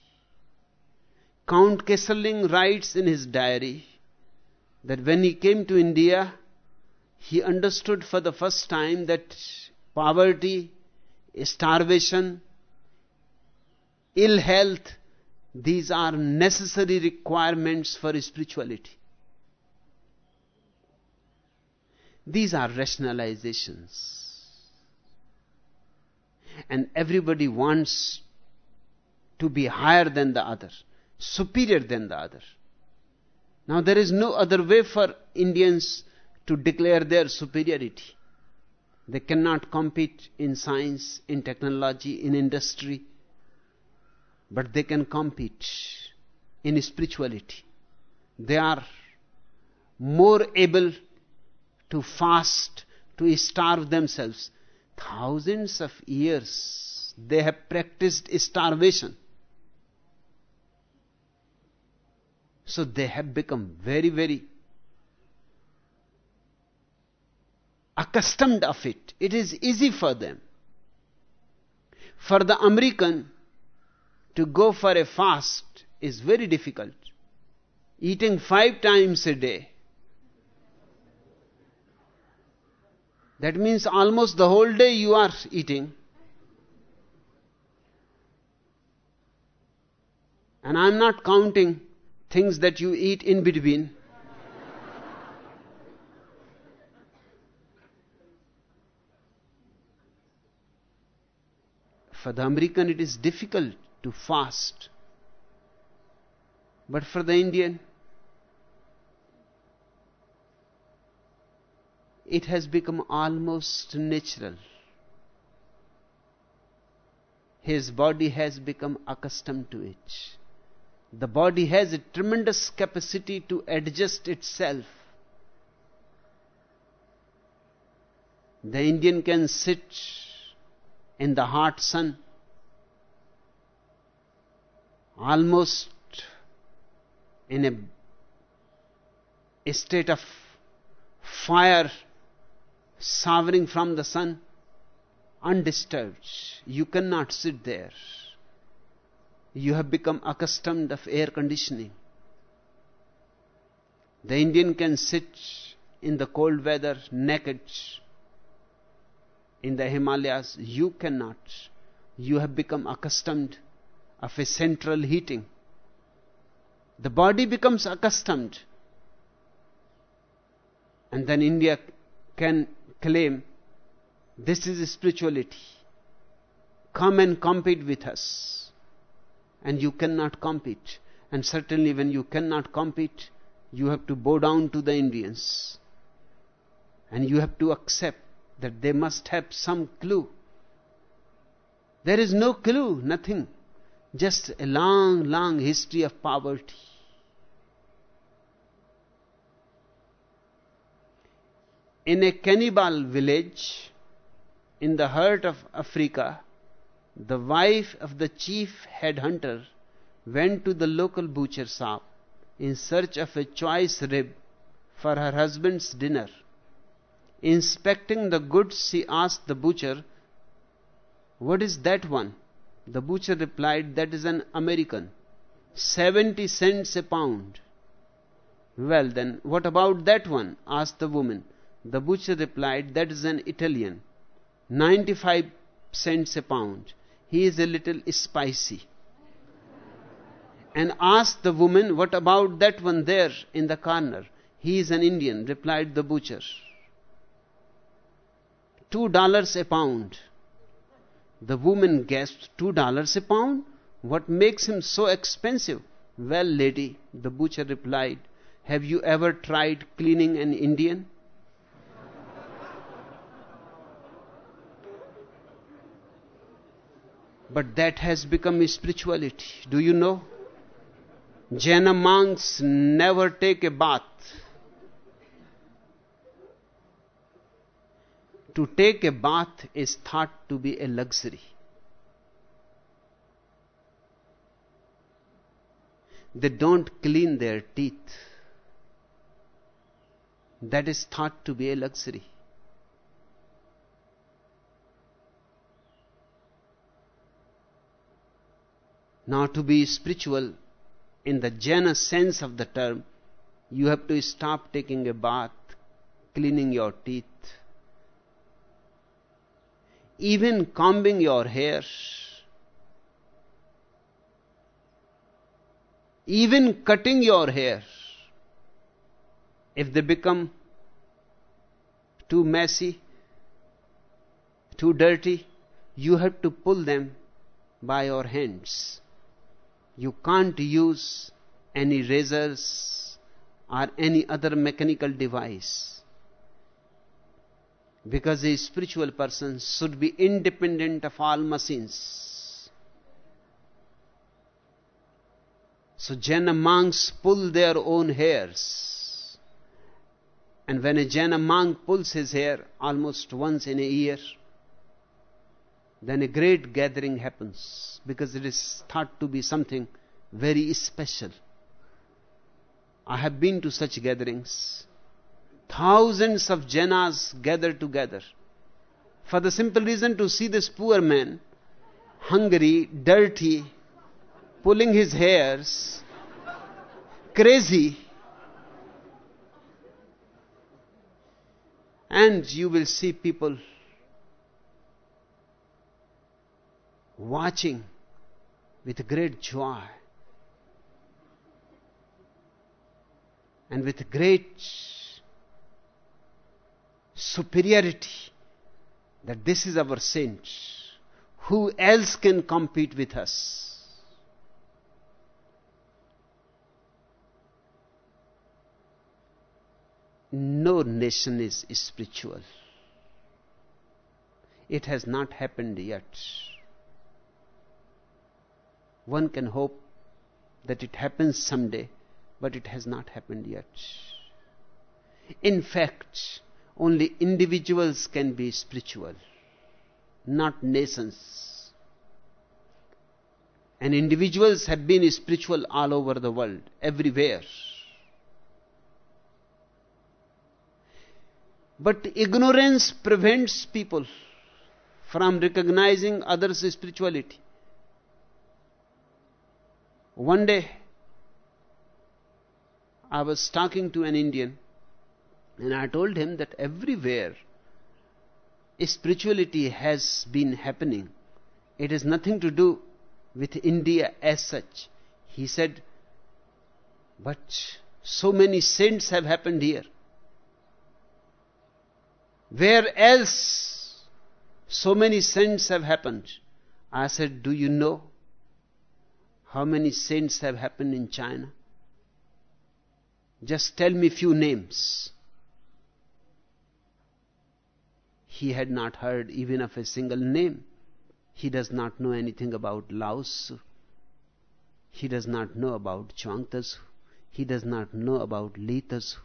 Count Kesselring writes in his diary that when he came to India, he understood for the first time that poverty, starvation, ill health, these are necessary requirements for spirituality. These are rationalizations. And everybody wants to be higher than the other, superior than the other. Now there is no other way for Indians to declare their superiority. They cannot compete in science, in technology, in industry, but they can compete in spirituality. They are more able to fast, to starve themselves. Thousands of years they have practiced starvation. So they have become very, very accustomed of it. It is easy for them. For the American to go for a fast is very difficult. Eating five times a day. That means almost the whole day you are eating. And I am not counting things that you eat in between. For the American it is difficult to fast. But for the Indian, it has become almost natural. His body has become accustomed to it. The body has a tremendous capacity to adjust itself. The Indian can sit in the hot sun almost in a, a state of fire, showering from the sun, undisturbed. You cannot sit there. You have become accustomed of air conditioning. The Indian can sit in the cold weather naked in the Himalayas. You cannot. You have become accustomed of a central heating. The body becomes accustomed. And then India can claim This is spirituality. Come and compete with us. And you cannot compete. And certainly when you cannot compete, you have to bow down to the Indians. And you have to accept that they must have some clue. There is no clue, nothing. Just a long, long history of poverty. In a cannibal village in the heart of Africa, the wife of the chief headhunter went to the local butcher shop in search of a choice rib for her husband's dinner. Inspecting the goods, she asked the butcher, "What is that one?" The butcher replied, "That is an American. Seventy cents a pound." "Well then, what about that one?" asked the woman. The butcher replied, "That is an Italian. Ninety-five cents a pound. He is a little spicy." And asked the woman, "What about that one there in the corner?" "He is an Indian," replied the butcher. Two dollars a pound. The woman gasped, Two dollars a pound? What makes him so expensive?" "Well, lady," the butcher replied, "have you ever tried cleaning an Indian?" But that has become spirituality. Do you know? Jaina monks never take a bath. To take a bath is thought to be a luxury. They don't clean their teeth. That is thought to be a luxury. Now, to be spiritual in the Jaina sense of the term, you have to stop taking a bath, cleaning your teeth, even combing your hair, even cutting your hair. If they become too messy, too dirty, you have to pull them by your hands. You can't use any razors or any other mechanical device, because a spiritual person should be independent of all machines. So Jaina monks pull their own hairs, and when a Jaina monk pulls his hair almost once in a year, then a great gathering happens, because it is thought to be something very special. I have been to such gatherings. Thousands of Jainas gather together for the simple reason to see this poor man, hungry, dirty, pulling his hairs, crazy. And you will see people watching with great joy and with great superiority, that this is our saint. Who else can compete with us? No nation is spiritual. It has not happened yet. One can hope that it happens someday, but it has not happened yet. In fact, only individuals can be spiritual, not nations. And individuals have been spiritual all over the world, everywhere. But ignorance prevents people from recognizing others' spirituality. One day, I was talking to an Indian, and I told him that everywhere spirituality has been happening. It has nothing to do with India as such. He said, but so many saints have happened here. Where else So many saints have happened. I said, do you know how many saints have happened in China? Just tell me few names. He had not heard even of a single name. He does not know anything about Lao Tzu. He does not know about Chuang Tzu. He does not know about Li Tzu.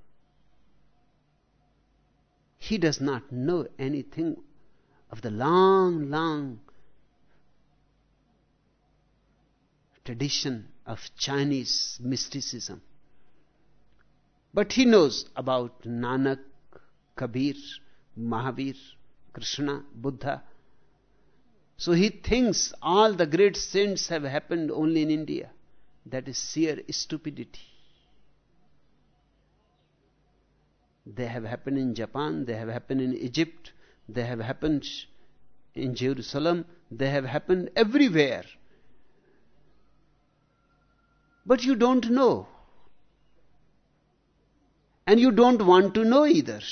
He does not know anything of the long, long tradition of Chinese mysticism. But he knows about Nanak, Kabir, Mahavir, Krishna, Buddha. So he thinks all the great saints have happened only in India. That is sheer stupidity. They have happened in Japan, they have happened in Egypt, they have happened in Jerusalem, they have happened everywhere. But you don't know. And you don't want to know either.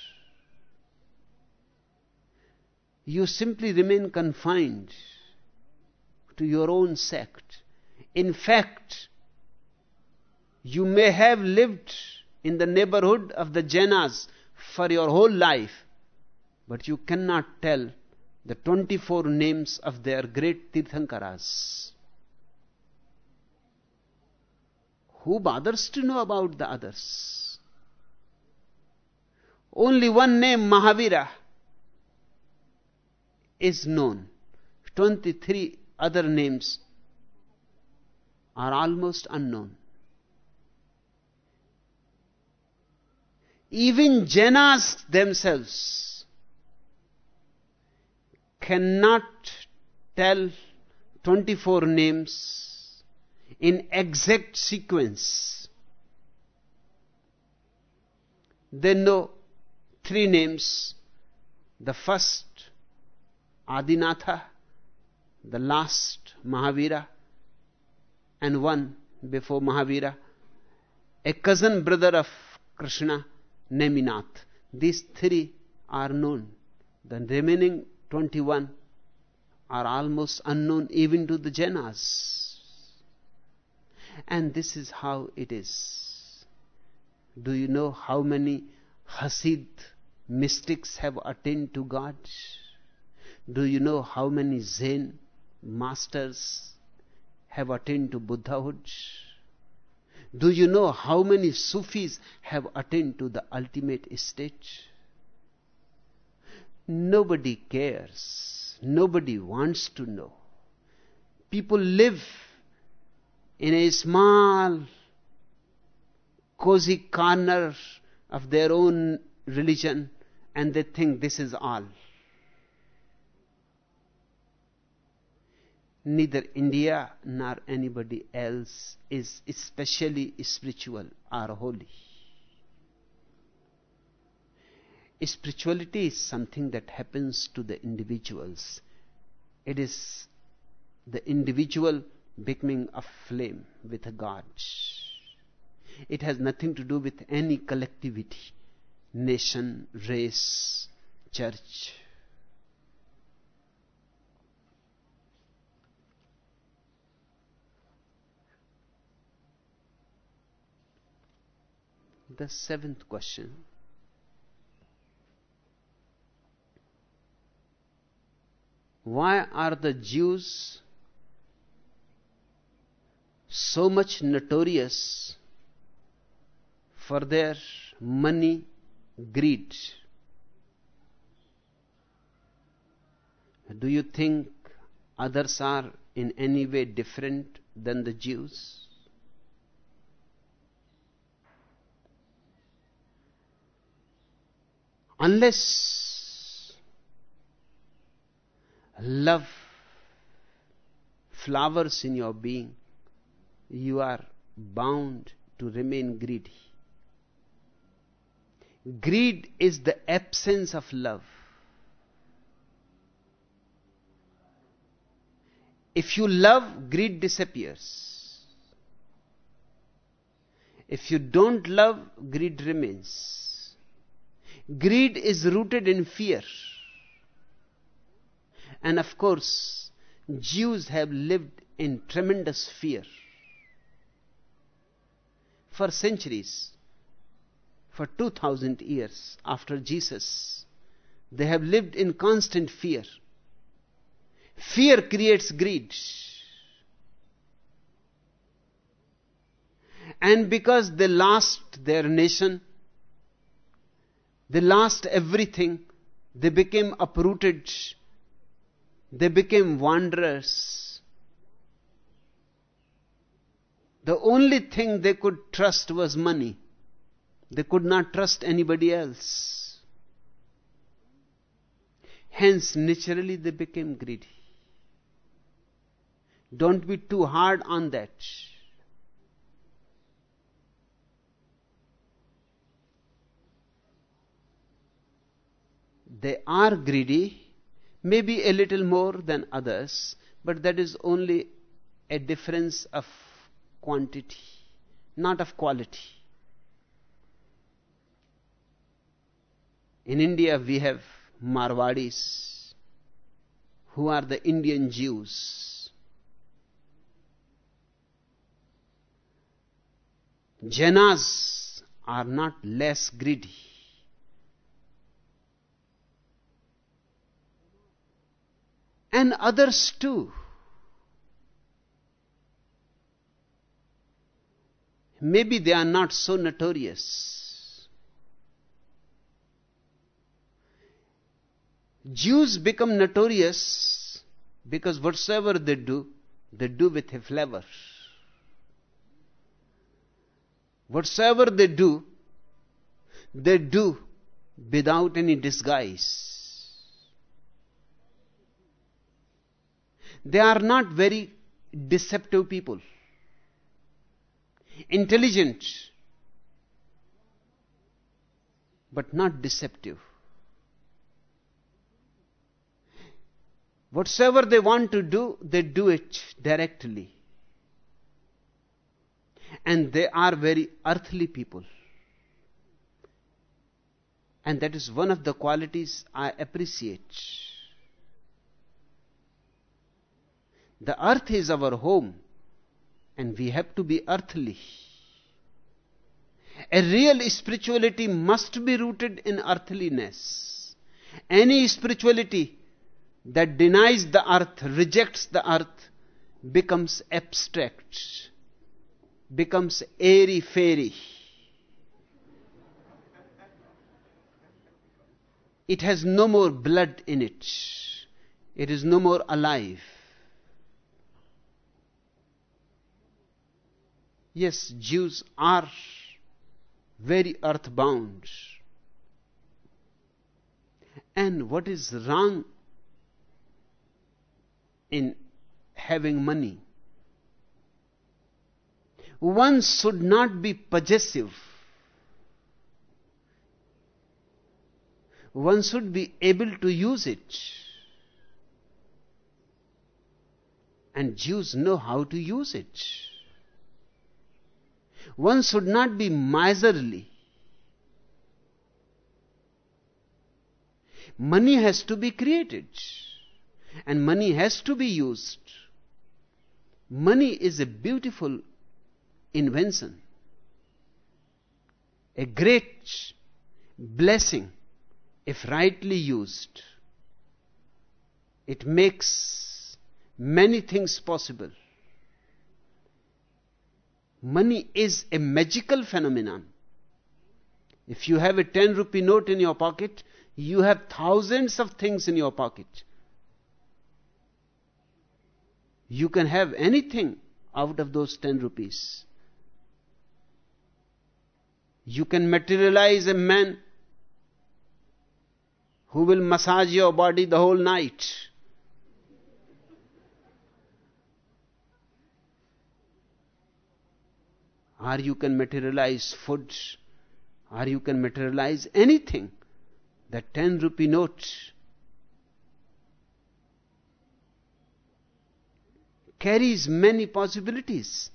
You simply remain confined to your own sect. In fact, you may have lived in the neighborhood of the Jainas for your whole life, but you cannot tell the twenty-four names of their great Tirthankaras. Who bothers to know about the others? Only one name, Mahavira, is known. twenty-three other names are almost unknown. Even Jainas themselves cannot tell twenty-four names in exact sequence. They know three names. The first, Adinatha, the last, Mahavira, and one before Mahavira, a cousin brother of Krishna, Neminath. These three are known. The remaining twenty-one are almost unknown even to the Jainas. And this is how it is. Do you know how many Hasid mystics have attained to God? Do you know how many Zen masters have attained to Buddhahood? Do you know how many Sufis have attained to the ultimate state? Nobody cares. Nobody wants to know. People live in a small, cozy corner of their own religion, and they think this is all. Neither India nor anybody else is especially spiritual or holy. Spirituality is something that happens to the individuals. It is the individual becoming a flame with a God. It has nothing to do with any collectivity, nation, race, church. The seventh question. Why are the Jews so much notorious for their money greed? Do you think others are in any way different than the Jews? Unless love flowers in your being, you are bound to remain greedy. Greed is the absence of love. If you love, greed disappears. If you don't love, greed remains. Greed is rooted in fear. And of course, Jews have lived in tremendous fear for centuries, for two thousand years after Jesus. They have lived in constant fear. Fear creates greed. And because they lost their nation, they lost everything, they became uprooted, they became wanderers. The only thing they could trust was money. They could not trust anybody else. Hence, naturally, they became greedy. Don't be too hard on that. They are greedy, maybe a little more than others, but that is only a difference of quantity, not of quality. In India, we have Marwadis, who are the Indian Jews. Jainas are not less greedy. And others too. Maybe they are not so notorious. Jews become notorious because whatsoever they do, they do with a flavor. Whatsoever they do, they do without any disguise. They are not very deceptive people. Intelligent, but not deceptive. Whatsoever they want to do, they do it directly. And they are very earthly people. And that is one of the qualities I appreciate. The earth is our home, and we have to be earthly. A real spirituality must be rooted in earthliness. Any spirituality that denies the earth, rejects the earth, becomes abstract, becomes airy-fairy. It has no more blood in it. It is no more alive. Yes, Jews are very earthbound. And what is wrong in having money? One should not be possessive. One should be able to use it. And Jews know how to use it. One should not be miserly. Money has to be created, and money has to be used. Money is a beautiful invention, a great blessing if rightly used. It makes many things possible. Money is a magical phenomenon. If you have a ten rupee note in your pocket, you have thousands of things in your pocket. You can have anything out of those ten rupees. You can materialize a man who will massage your body the whole night. Or you can materialize food, or you can materialize anything. That ten rupee note carries many possibilities.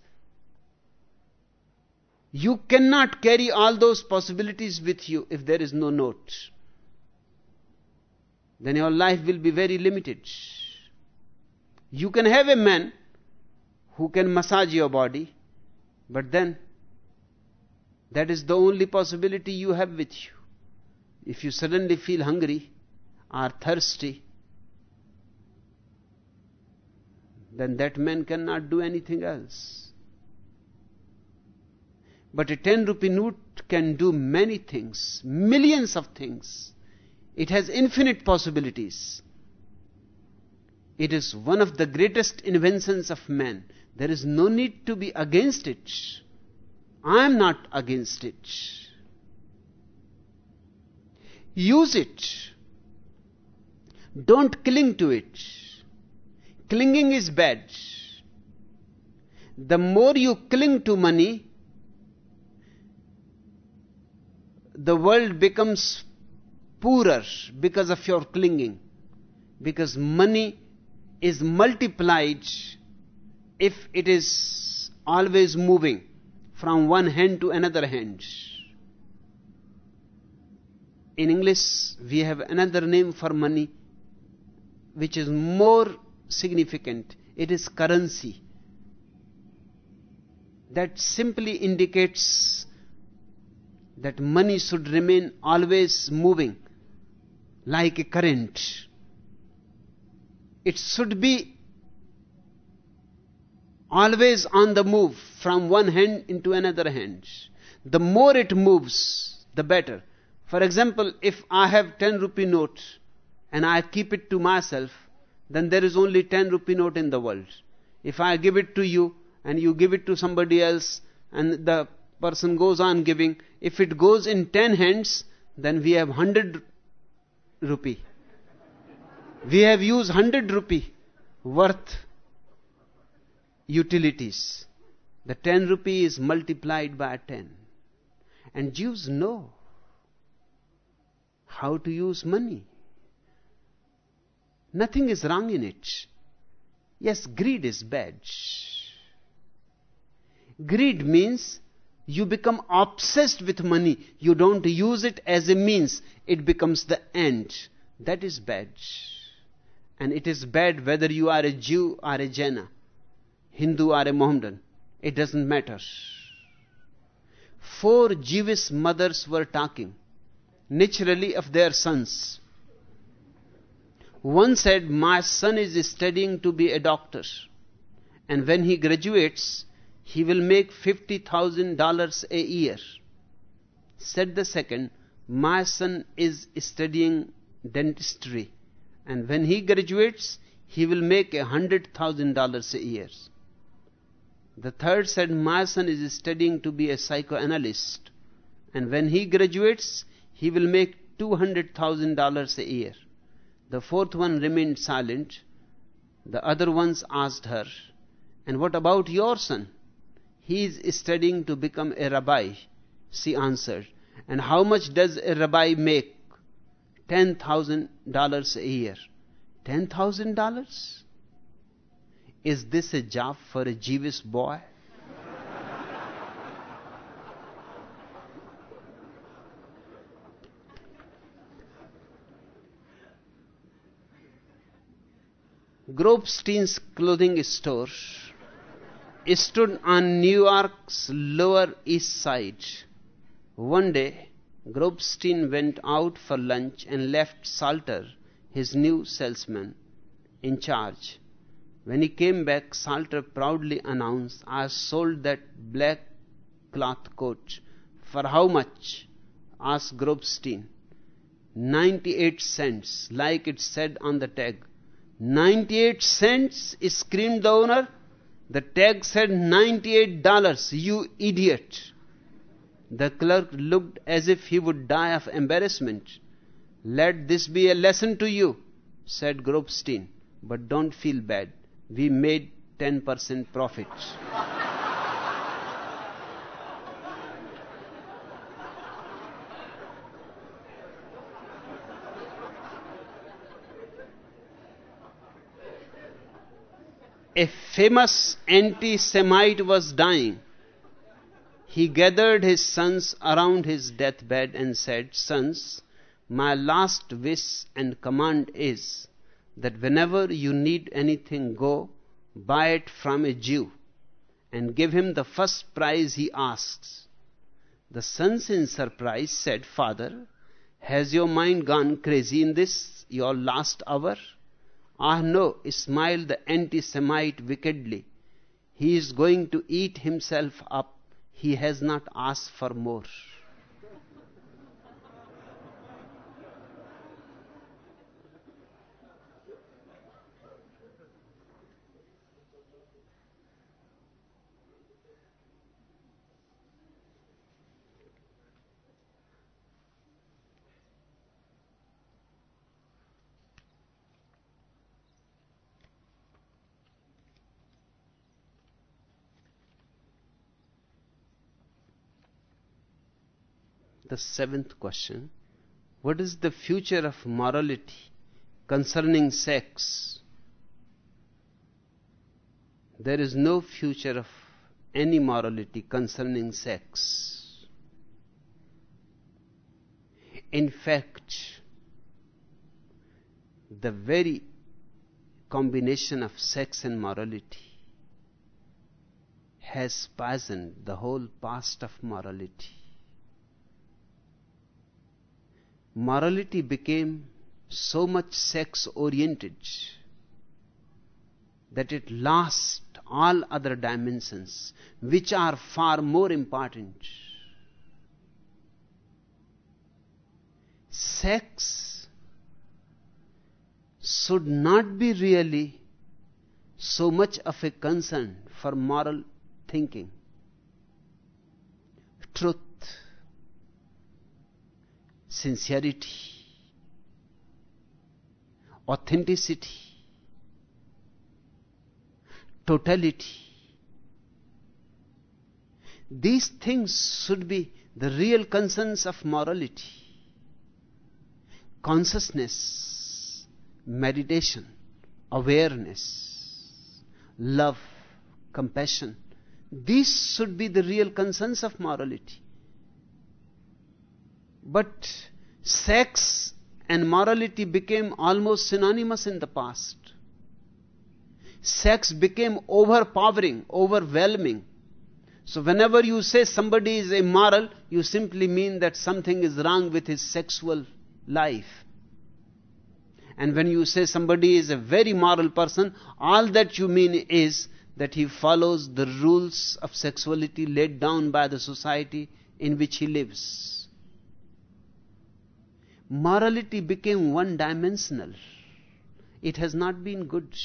You cannot carry all those possibilities with you if there is no note. then your life will be very limited. You can have a man who can massage your body, but then that is the only possibility you have with you. If you suddenly feel hungry or thirsty, then that man cannot do anything else. But a ten rupee note can do many things, millions of things. It has infinite possibilities. It is one of the greatest inventions of man. There is no need to be against it. I am not against it. Use it. Don't cling to it. Clinging is bad. The more you cling to money, the world becomes poorer because of your clinging. Because money is multiplied if it is always moving from one hand to another hand. In English, we have another name for money which is more significant. It is currency. That simply indicates that money should remain always moving like a current. It should be always on the move from one hand into another hand. The more it moves, the better. For example, if I have ten rupee note and I keep it to myself, then there is only ten rupee note in the world. If I give it to you and you give it to somebody else and the person goes on giving, if it goes in ten hands, then we have one hundred rupee. We have used one hundred rupee worth utilities. The ten rupee is multiplied by ten. And Jews know how to use money. Nothing is wrong in it. Yes, greed is bad. Greed means you become obsessed with money. You don't use it as a means. It becomes the end. That is bad. And it is bad whether you are a Jew or a Jaina, Hindu or a Mohammedan. It doesn't matter. Four Jewish mothers were talking, naturally of their sons. One said, my son is studying to be a doctor, and when he graduates, he will make fifty thousand dollars a year. Said the second, my son is studying dentistry, and when he graduates, he will make a hundred thousand dollars a year. The third said, my son is studying to be a psychoanalyst, and when he graduates, he will make two hundred thousand dollars a year. The fourth one remained silent. The other ones asked her, and what about your son? He is studying to become a rabbi. She answered, and how much does a rabbi make? Ten thousand dollars a year. Ten thousand dollars? Is this a job for a Jewish boy? Grobstein's clothing store stood on New York's Lower East Side. One day, Grobstein went out for lunch and left Salter, his new salesman, in charge. When he came back, Salter proudly announced, I sold that black cloth coat. For how much? Asked Grobstein. ninety-eight cents, like it said on the tag. ninety-eight cents? Screamed the owner. The tag said ninety-eight dollars, you idiot. The clerk looked as if he would die of embarrassment. Let this be a lesson to you, said Grobstein, but don't feel bad. We made ten percent profit. A famous anti-Semite was dying. He gathered his sons around his deathbed and said, Sons, My last wish and command is that whenever you need anything, go buy it from a Jew and give him the first price he asks." The sons in surprise said, "Father, has your mind gone crazy in this your last hour?" "Ah no," smiled the anti-Semite wickedly. "He is going to eat himself up. He has not asked for more." The seventh question: what is the future of morality concerning sex? There is no future of any morality concerning sex. In fact, the very combination of sex and morality has poisoned the whole past of morality. Morality became so much sex-oriented that it lost all other dimensions, which are far more important. Sex should not be really so much of a concern for moral thinking. Truth, sincerity, authenticity, totality, these things should be the real concerns of morality. Consciousness, meditation, awareness, love, compassion, these should be the real concerns of morality. But sex and morality became almost synonymous in the past. Sex became overpowering, overwhelming. So whenever you say somebody is immoral, you simply mean that something is wrong with his sexual life. And when you say somebody is a very moral person, all that you mean is that he follows the rules of sexuality laid down by the society in which he lives. Morality became one-dimensional. It has not been good.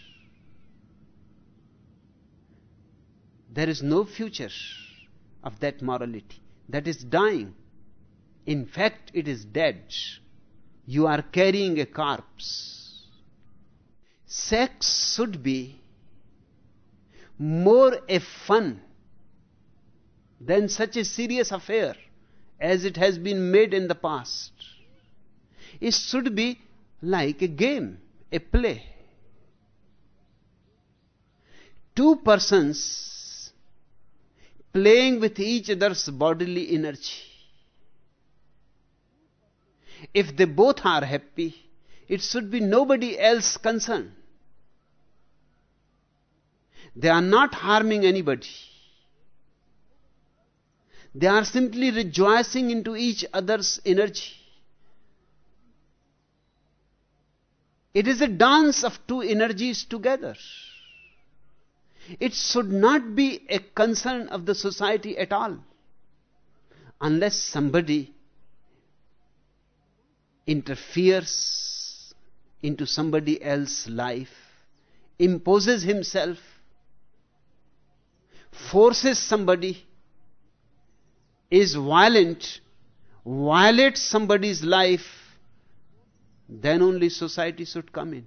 There is no future of that morality. That is dying. In fact, it is dead. You are carrying a corpse. Sex should be more a fun than such a serious affair as it has been made in the past. It should be like a game, a play. Two persons playing with each other's bodily energy. If they both are happy, it should be nobody else concerned. They are not harming anybody. They are simply rejoicing into each other's energy. It is a dance of two energies together. It should not be a concern of the society at all, unless somebody interferes into somebody else's life, imposes himself, forces somebody, is violent, violates somebody's life, then only society should come in.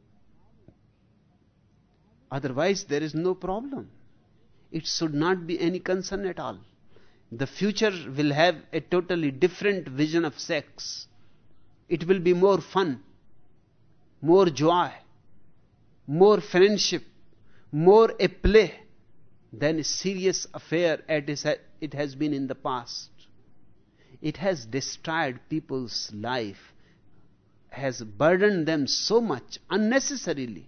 Otherwise, there is no problem. It should not be any concern at all. The future will have a totally different vision of sex. It will be more fun, more joy, more friendship, more a play than a serious affair as it has been in the past. It has destroyed people's life, has burdened them so much unnecessarily.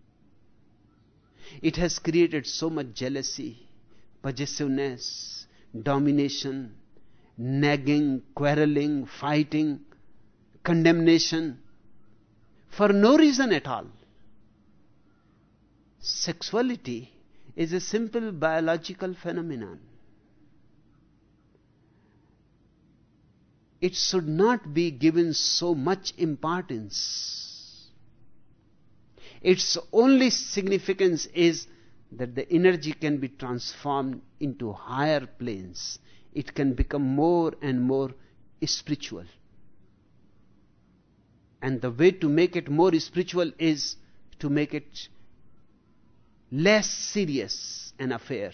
It has created so much jealousy, possessiveness, domination, nagging, quarreling, fighting, condemnation, for no reason at all. Sexuality is a simple biological phenomenon. It should not be given so much importance. Its only significance is that the energy can be transformed into higher planes. It can become more and more spiritual. And the way to make it more spiritual is to make it less serious an affair.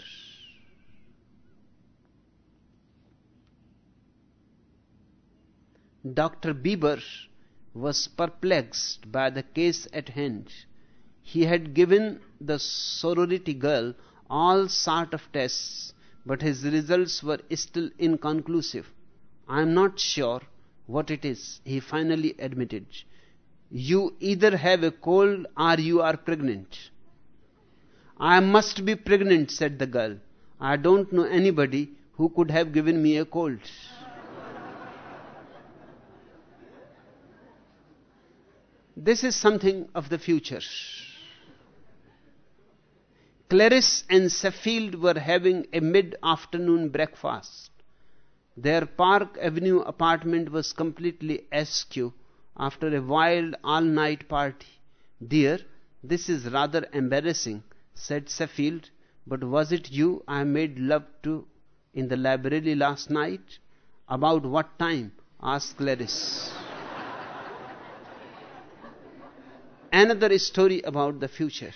Doctor Bieber was perplexed by the case at hand. He had given the sorority girl all sort of tests, but his results were still inconclusive. "I am not sure what it is," he finally admitted. "You either have a cold or you are pregnant." "I must be pregnant," said the girl. "I don't know anybody who could have given me a cold." This is something of the future. Clarice and Sheffield were having a mid-afternoon breakfast. Their Park Avenue apartment was completely askew after a wild all-night party. "Dear, this is rather embarrassing," said Sheffield. "But was it you I made love to in the library last night?" "About what time?" asked Clarice. Another story about the future.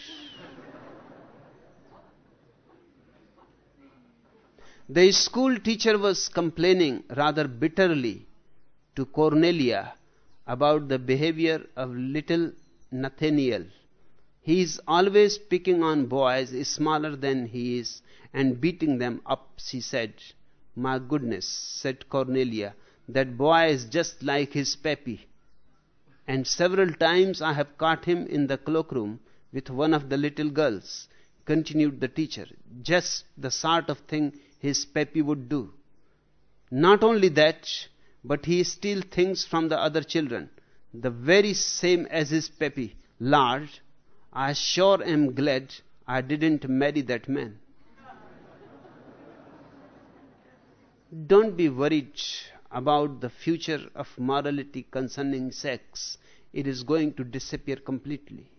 The school teacher was complaining rather bitterly to Cornelia about the behavior of little Nathaniel. "He is always picking on boys smaller than he is and beating them up," she said. "My goodness," said Cornelia, "that boy is just like his pappy. And several times I have caught him in the cloakroom with one of the little girls," continued the teacher. "Just the sort of thing his pappy would do. Not only that, but he steals things from the other children, the very same as his pappy. Lord, I sure am glad I didn't marry that man." Don't be worried about the future of morality concerning sex. It is going to disappear completely.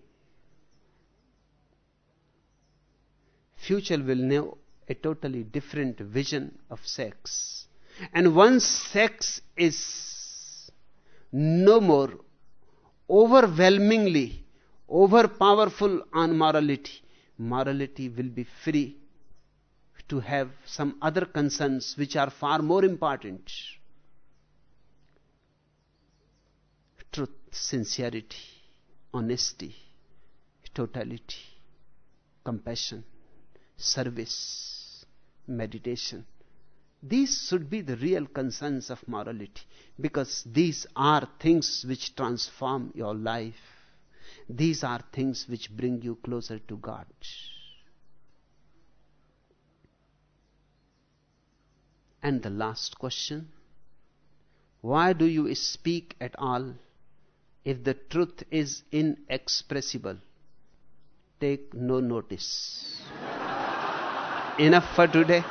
Future will know a totally different vision of sex. And once sex is no more overwhelmingly overpowerful on morality, morality will be free to have some other concerns which are far more important. Truth, sincerity, honesty, totality, compassion, service, meditation. These should be the real concerns of morality, because these are things which transform your life. These are things which bring you closer to God. And the last question: why do you speak at all if the truth is inexpressible? Take no notice. Enough for today.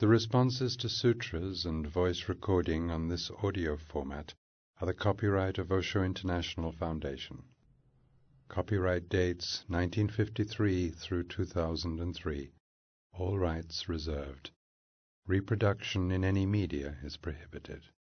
The responses to sutras and voice recording on this audio format are the copyright of Osho International Foundation. Copyright dates nineteen fifty-three through two thousand three. All rights reserved. Reproduction in any media is prohibited.